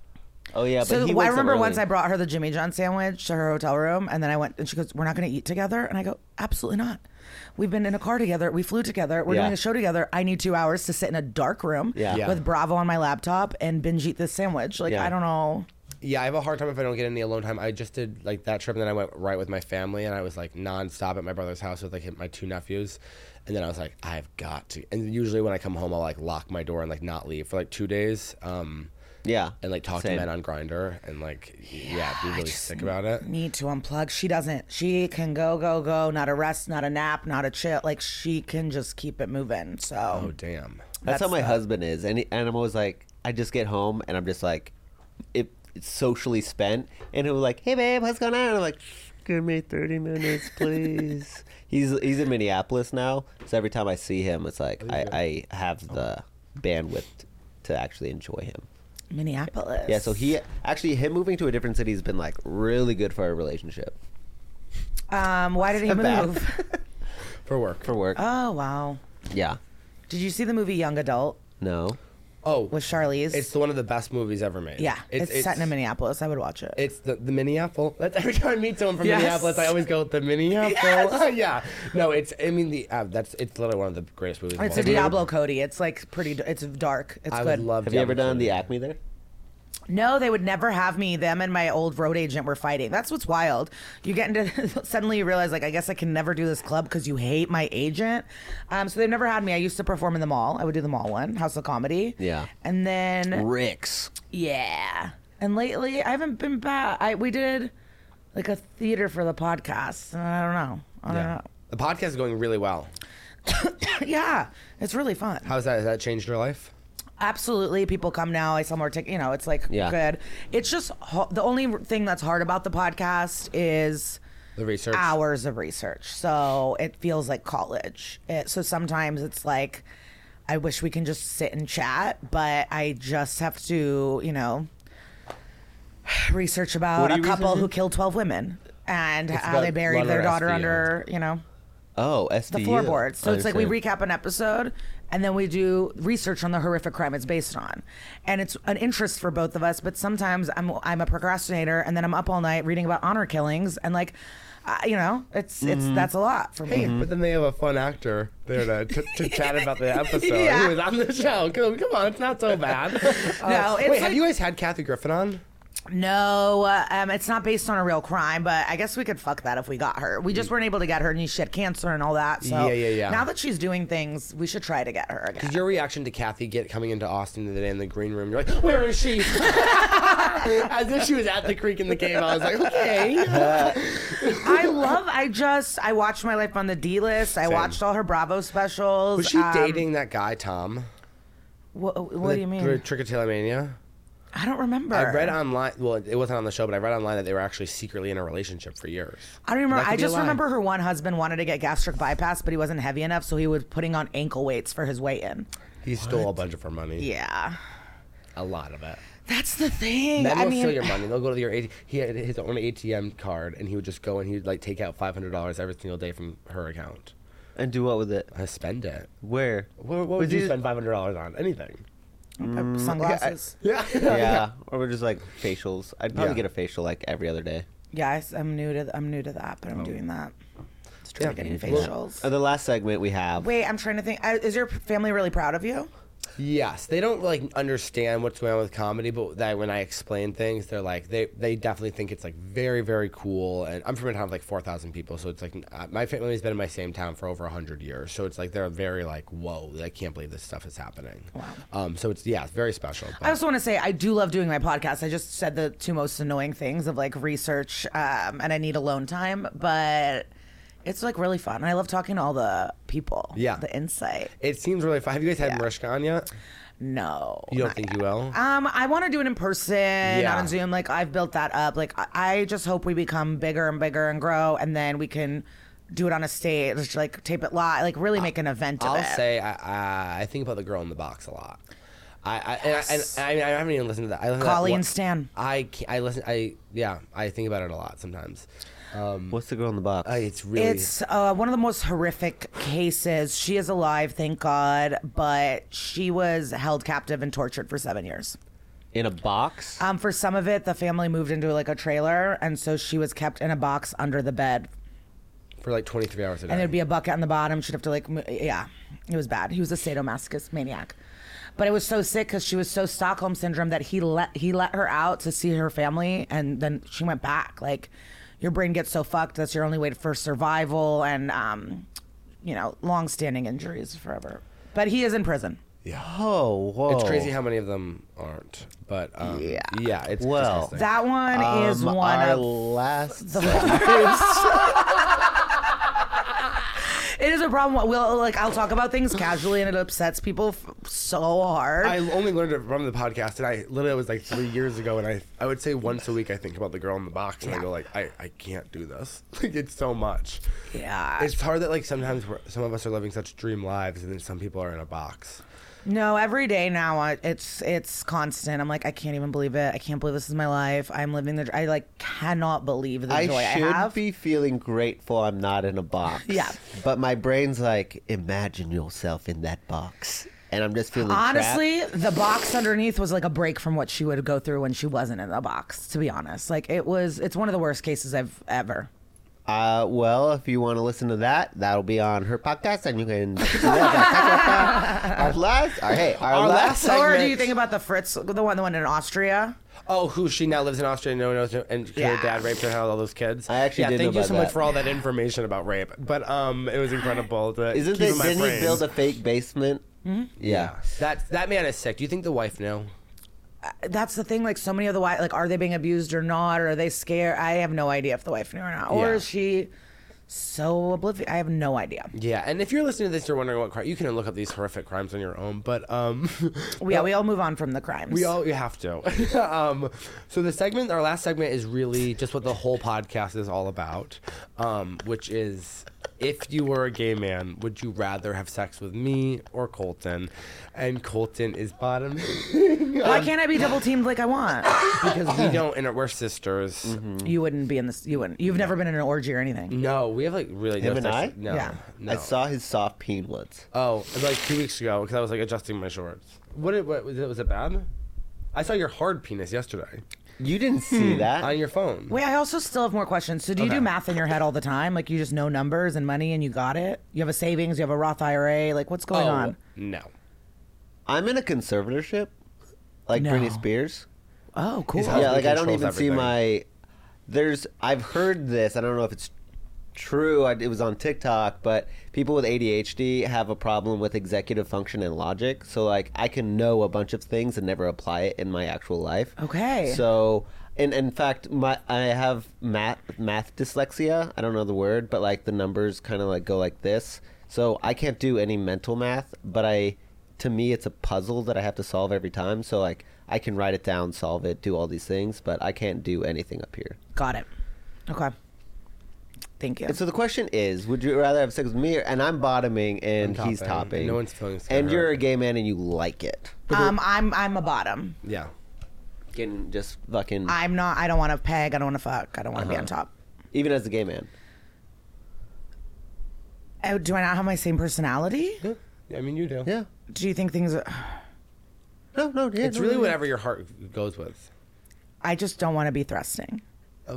Oh yeah, but So he I wakes up remember early. once I brought her the Jimmy John sandwich to her hotel room, and then I went and she goes, "We're not going to eat together," and I go, "Absolutely not. We've been in a car together. We flew together. We're Yeah. doing a show together. I need two hours to sit in a dark room Yeah. Yeah. with Bravo on my laptop and binge eat this sandwich. Like Yeah. I don't know." Yeah, I have a hard time if I don't get any alone time. I just did like that trip, and then I went right with my family, and I was like nonstop at my brother's house with like my two nephews, and then I was like, I've got to. And usually when I come home, I'll like lock my door and like not leave for like two days, um, yeah, and like talk Same. to men on Grindr, and like yeah, be really sick about it. Need to unplug. She doesn't. She can go, go, go. Not a rest, not a nap, not a chill. Like she can just keep it moving. So Oh damn. That's, how That's my the- husband is, and, he, and I'm always like, I just get home and I'm just like, it, it's socially spent, and he'll be like, "Hey babe, what's going on?" And I'm like, "Give me thirty minutes, please." he's he's in Minneapolis now, so every time I see him, it's like I, I have the bandwidth to actually enjoy him. Minneapolis. Yeah, so he actually him moving to a different city has been like really good for our relationship Um, why did he Not bad. move? For work. for work. Oh wow. Yeah, Did you see the movie Young Adult? no. Oh, with Charlize. It's one of the best movies ever made. yeah, it's, set in Minneapolis. I would watch it. It's the, the Minneapolis. That's every time I meet someone from Yes. Minneapolis, I always go with the Minneapolis. yeah. No, it's. I mean, the uh, that's. It's literally one of the greatest movies. of It's all a time. Diablo Cody. It's like pretty. It's dark. It's I good. would love. Have you ever Diablo done the Cody. Acme there? No, they would never have me. Them and my old road agent were fighting. That's what's wild. You get into suddenly you realize like I guess I can never do this club because you hate my agent. Um, so they've never had me. I used to perform in the mall. I would do the mall one, House of Comedy. Yeah. And then Rick's. yeah. And lately I haven't been back. I we did like a theater for the podcast. And I don't know. I don't Yeah. The podcast is going really well. know. Yeah, it's really fun. How's that? Has that changed your life? Absolutely. People come now. I sell more tickets. You know, it's like Yeah. good. It's just ho- the only thing that's hard about the podcast is The research. hours of research. So it feels like college. It, so sometimes it's like, I wish we can just sit and chat, but I just have to, you know, research What about are a you couple researching? who killed twelve women and how about they one buried of their their daughter S V Us. under, you know, Oh, S the V U. floorboards. So I it's like we understand. recap an episode and then we do research on the horrific crime it's based on. And it's an interest for both of us, but sometimes I'm I'm a procrastinator and then I'm up all night reading about honor killings and like uh, you know, it's it's Mm-hmm. that's a lot for me. But then they have a fun actor there to, to, to chat about the episode. Yeah. He was on the show. Come, come on, it's not so bad. Uh, No, it's wait, have like- you guys had Kathy Griffin on? No, uh, um, it's not based on a real crime, but I guess we could fuck that if we got her. We just weren't able to get her, and she had cancer and all that. So Yeah, yeah, yeah. now that she's doing things, we should try to get her again. Because your reaction to Kathy get coming into Austin the other day in the green room, you're like, where is she? As if she was at the creek in the cave. I was like, okay. I love. I just. I watched My Life on the D List. I Same. watched all her Bravo specials. Was she Um, dating that guy, Tom? What, what do you mean? Trichotillomania? I don't remember. I read online, well, it wasn't on the show, but I read online that they were actually secretly in a relationship for years. I don't remember. That could I be a just lie. remember her one husband wanted to get gastric bypass, but he wasn't heavy enough, so he was putting on ankle weights for his weigh-in. He stole a bunch of her money. Yeah, A lot of it. that's the thing. Men I will mean, steal your money. They'll go to your A T M. He had his own A T M card, and he would just go and he'd like take out five hundred dollars every single day from her account. And do what with it? I spend it. Where? What, what Was would you he- spend five hundred dollars on? Anything. uh, sunglasses. Yeah. Yeah, or we're just like facials. I'd probably Yeah. get a facial like every other day. Yes, I'm new to. I'm new to that, but I'm doing that. Just trying Yeah. to get facials. Uh, the last segment we have. Wait, I'm trying to think. Uh, Is your family really proud of you? Yes, they don't like understand what's going on with comedy, but that when I explain things, they're like they they definitely think it's like very very cool. And I'm from a town of like four thousand people, so it's like uh, my family's been in my same town for over a hundred years, so it's like they're very like whoa, I can't believe this stuff is happening. Wow. Um. So it's yeah, it's very special. I but- also want to say I do love doing my podcast. I just said the two most annoying things of like research um, and I need alone time, but it's like really fun. I love talking to all the people. Yeah. The insight. It seems really fun. Have you guys had Yeah. Mariska on yet? No. You don't not think yet. you will? Um, I want to do it in person, Yeah. not on Zoom. Like I've built that up. Like I- I just hope we become bigger and bigger and grow, and then we can do it on a stage, like tape it live, like really make an event of I'll it. say I, I I think about the girl in the box a lot. I I, and, I, and I, mean, I haven't even listened to that. I listen to that Colleen one- Stan. I can't, I listen. I yeah. I think about it a lot sometimes. Um, What's the girl in the box? I, it's really. It's uh, one of the most horrific cases. She is alive, thank God, but she was held captive and tortured for seven years. in a box. Um, for some of it, the family moved into like a trailer, and so she was kept in a box under the bed, for like twenty-three hours a day. and there'd be a bucket on the bottom. She'd have to like, mo- yeah, it was bad. He was a sadomasochist maniac, but it was so sick because she was so Stockholm syndrome that he let he let her out to see her family, and then she went back. Like, your brain gets so fucked that's your only way for survival, and um, you know, long-standing injuries forever. But he is in prison. Oh, whoa! It's crazy how many of them aren't. But um, Yeah. yeah, it's Well, disgusting. That one is Um, one our of last. the It is a problem. We'll like I'll talk about things casually, and it upsets people f- so hard. I only learned it from the podcast, and I literally it was like three years ago, and I I would say once a week I think about the girl in the box, and I Yeah. go like I, I can't do this. Like it's so much. yeah. It's hard that like sometimes we're, some of us are living such dream lives, and then some people are in a box. No, every day now I- it's it's constant. I'm like I can't even believe it. I can't believe this is my life. I'm living the. I like cannot believe the I joy I should have. be feeling grateful I'm not in a box. Yeah. But my brain's like, imagine yourself in that box. and I'm just feeling Honestly, trapped. the box underneath was like a break from what she would go through when she wasn't in the box, to be honest. Like it was it's one of the worst cases I've ever. Uh, well, if you want to listen to that, that'll be on her podcast, and you can. our last, our, hey, our, Our last. last Or do segment- you think about the Fritz, the one, the one in Austria? Oh, who she now lives in Austria? No one knows, and her Yeah. dad raped her and had all those kids. I actually yeah. did Thank know you so about much that. for all that information about rape. But um, it was incredible. To Isn't keep they, in my didn't he brain. build a fake basement? Mm-hmm. Yeah. That that man is sick. Do you think the wife knew? That's the thing. Like so many of the wives, like are they being abused or not? Or are they scared? I have no idea if the wife knew or not. Or Yeah. is she so oblivious? I have no idea. Yeah, and if you're listening to this, you're wondering what crime. You can look up these horrific crimes on your own. But um, Yeah, we all move on from the crimes. we all you have to. um, so the segment, our last segment, is really just what the whole podcast is all about, um, which is. If you were a gay man, would you rather have sex with me or Colton? And Colton is bottom Why can't I be double teamed like I want? because we don't, and we're sisters. Mm-hmm. You wouldn't be in this. You wouldn't. You've never been in an orgy or anything. No, we have like really Him no and sex- I? No, Yeah. no. I saw his soft peen once. Oh, it was like two weeks ago because I was like adjusting my shorts. What? Did, what was it? Was it bad? I saw your hard penis yesterday You didn't see that? on your phone. Wait, I also still have more questions. So do you Okay. do math in your head all the time? Like you just know numbers and money and you got it? You have a savings, you have a Roth I R A, like what's going oh, on? no. I'm in a conservatorship, like No. Britney Spears. Oh, cool. His Yeah, husband like I don't controls even see everything. my. There's I've heard this. I don't know if it's true. I, it was on TikTok, but people with A D H D have a problem with executive function and logic. So like I can know a bunch of things and never apply it in my actual life. Okay. So. And in fact, my I have math math dyslexia. I don't know the word, but like the numbers kind of like go like this. So I can't do any mental math, but I, to me, it's a puzzle that I have to solve every time. So like I can write it down, solve it, do all these things, but I can't do anything up here. Got it. Okay. Thank you. And so the question is, would you rather have sex with me, or, and I'm bottoming and I'm he's topping. topping, No one's feeling and you're hurt. a gay man and you like it, Um, I'm I'm a bottom. Yeah. can just fucking I'm not. I don't want to peg. I don't want to fuck. I don't want to be on top. even as a gay man. Oh, do I not have my same personality? Yeah. I mean, you do. Yeah. Do you think things? Are, No, no, yeah, It's no, really no, no. whatever your heart goes with. I just don't want to be thrusting. Oh.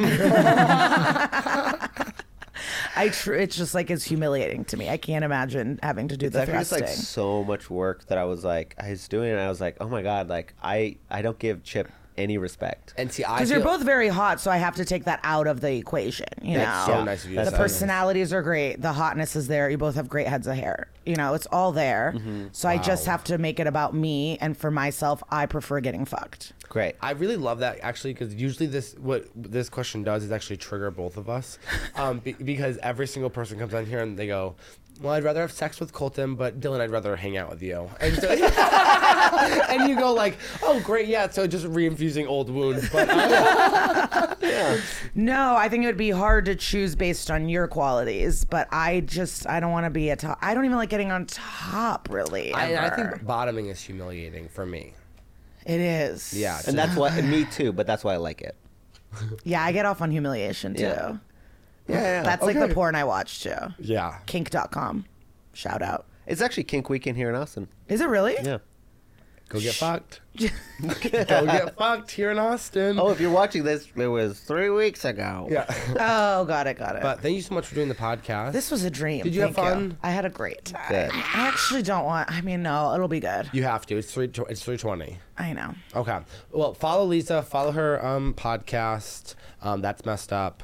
I tr- it's just like it's humiliating to me. I can't imagine having to do the I think it's thrusting. like so much work that I was like, I was doing it. And I was like, oh my god, like I, I don't give Chip any respect. And see, I Because feel, you're both very hot, so I have to take that out of the equation. You That's know, so nice of you to the say. personalities are great. The hotness is there. You both have great heads of hair. You know, it's all there. Mm-hmm. So I just have to make it about me, and for myself, I prefer getting fucked. Great. I really love that actually because usually this what this question does is actually trigger both of us, um, be, because every single person comes on here and they go, "Well, I'd rather have sex with Colton, but Dylan, I'd rather hang out with you." And so, and you go like, "Oh, great, yeah." So just reinfusing old wounds, but uh, No, I think it would be hard to choose based on your qualities, but I just I don't want to be a top. I don't even like getting on top, really. I, I ever. think bottoming is humiliating for me. it is. Yeah, And that's why me too, but that's why I like it. Yeah, I get off on humiliation too. Yeah. Yeah, yeah. That's like Okay. the porn I watch too. yeah. Kink dot com. Shout out. It's actually Kink Weekend here in Austin. Is it really? Yeah. Go get fucked. Go get fucked here in Austin. Oh, if you're watching this, it was three weeks ago. yeah. Oh, got it, got it. But thank you so much for doing the podcast. this was a dream. Did you have Thank fun? I had a great time. Good. I actually don't want. I mean, no, it'll be good. You have to. It's three. It's three twenty. I know. Okay. Well, follow Lisa. Follow her um podcast. Um, that's messed up.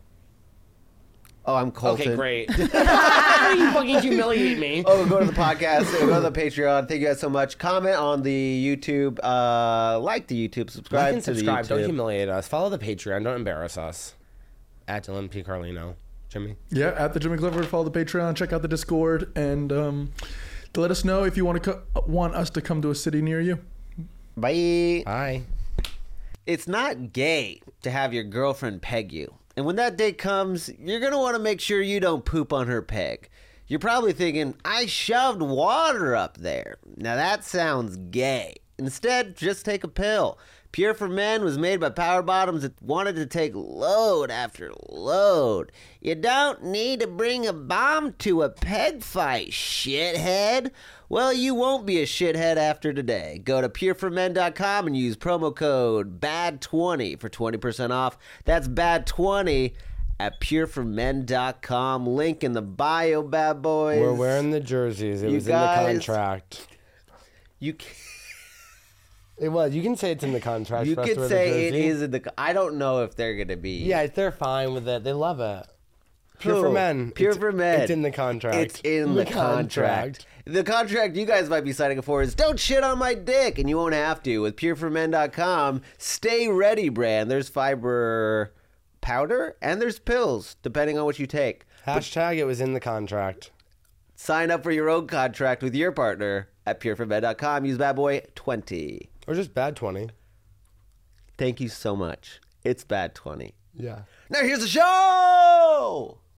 Oh, I'm Colton. Okay, great. you fucking humiliate me. Oh, go to the podcast. Go to the Patreon. Thank you guys so much. Comment on the YouTube. Uh, like the YouTube. You Subscribe can to subscribe. the Don't YouTube. humiliate us. Follow the Patreon. Don't embarrass us. At Dylan P. Carlino. Jimmy. Yeah, at the Jimmy Clifford, follow the Patreon, check out the Discord, and um, to let us know if you want to co- want us to come to a city near you. Bye. Bye. It's not gay to have your girlfriend peg you. And when that day comes, you're going to want to make sure you don't poop on her peg. You're probably thinking, I shoved water up there. Now that sounds gay. Instead, just take a pill. Pure for Men was made by power bottoms that wanted to take load after load. You don't need to bring a bomb to a peg fight, shithead. Well, you won't be a shithead after today. Go to pure for men dot com and use promo code B A D twenty for twenty percent off. That's B A D twenty at pure for men dot com. Link in the bio, bad boys. We're wearing the jerseys. It You was guys- in the contract. You can, It was. You can say it's in the contract. you for us to could wear the say it jersey. is in the. I don't know if they're gonna be. Yeah, they're fine with it. They love it. Pure Who? for Men. Pure It's- for Men. It's in the contract. It's in the, contract. The contract you guys might be signing up for is don't shit on my dick, and you won't have to with pure for men dot com. Stay Ready brand. There's fiber powder and there's pills, depending on what you take. Hashtag it was in the contract. Sign up for your own contract with your partner at pure for men dot com. Use bad boy twenty. Or just bad twenty. Thank you so much. It's bad twenty. Yeah. Now here's the show!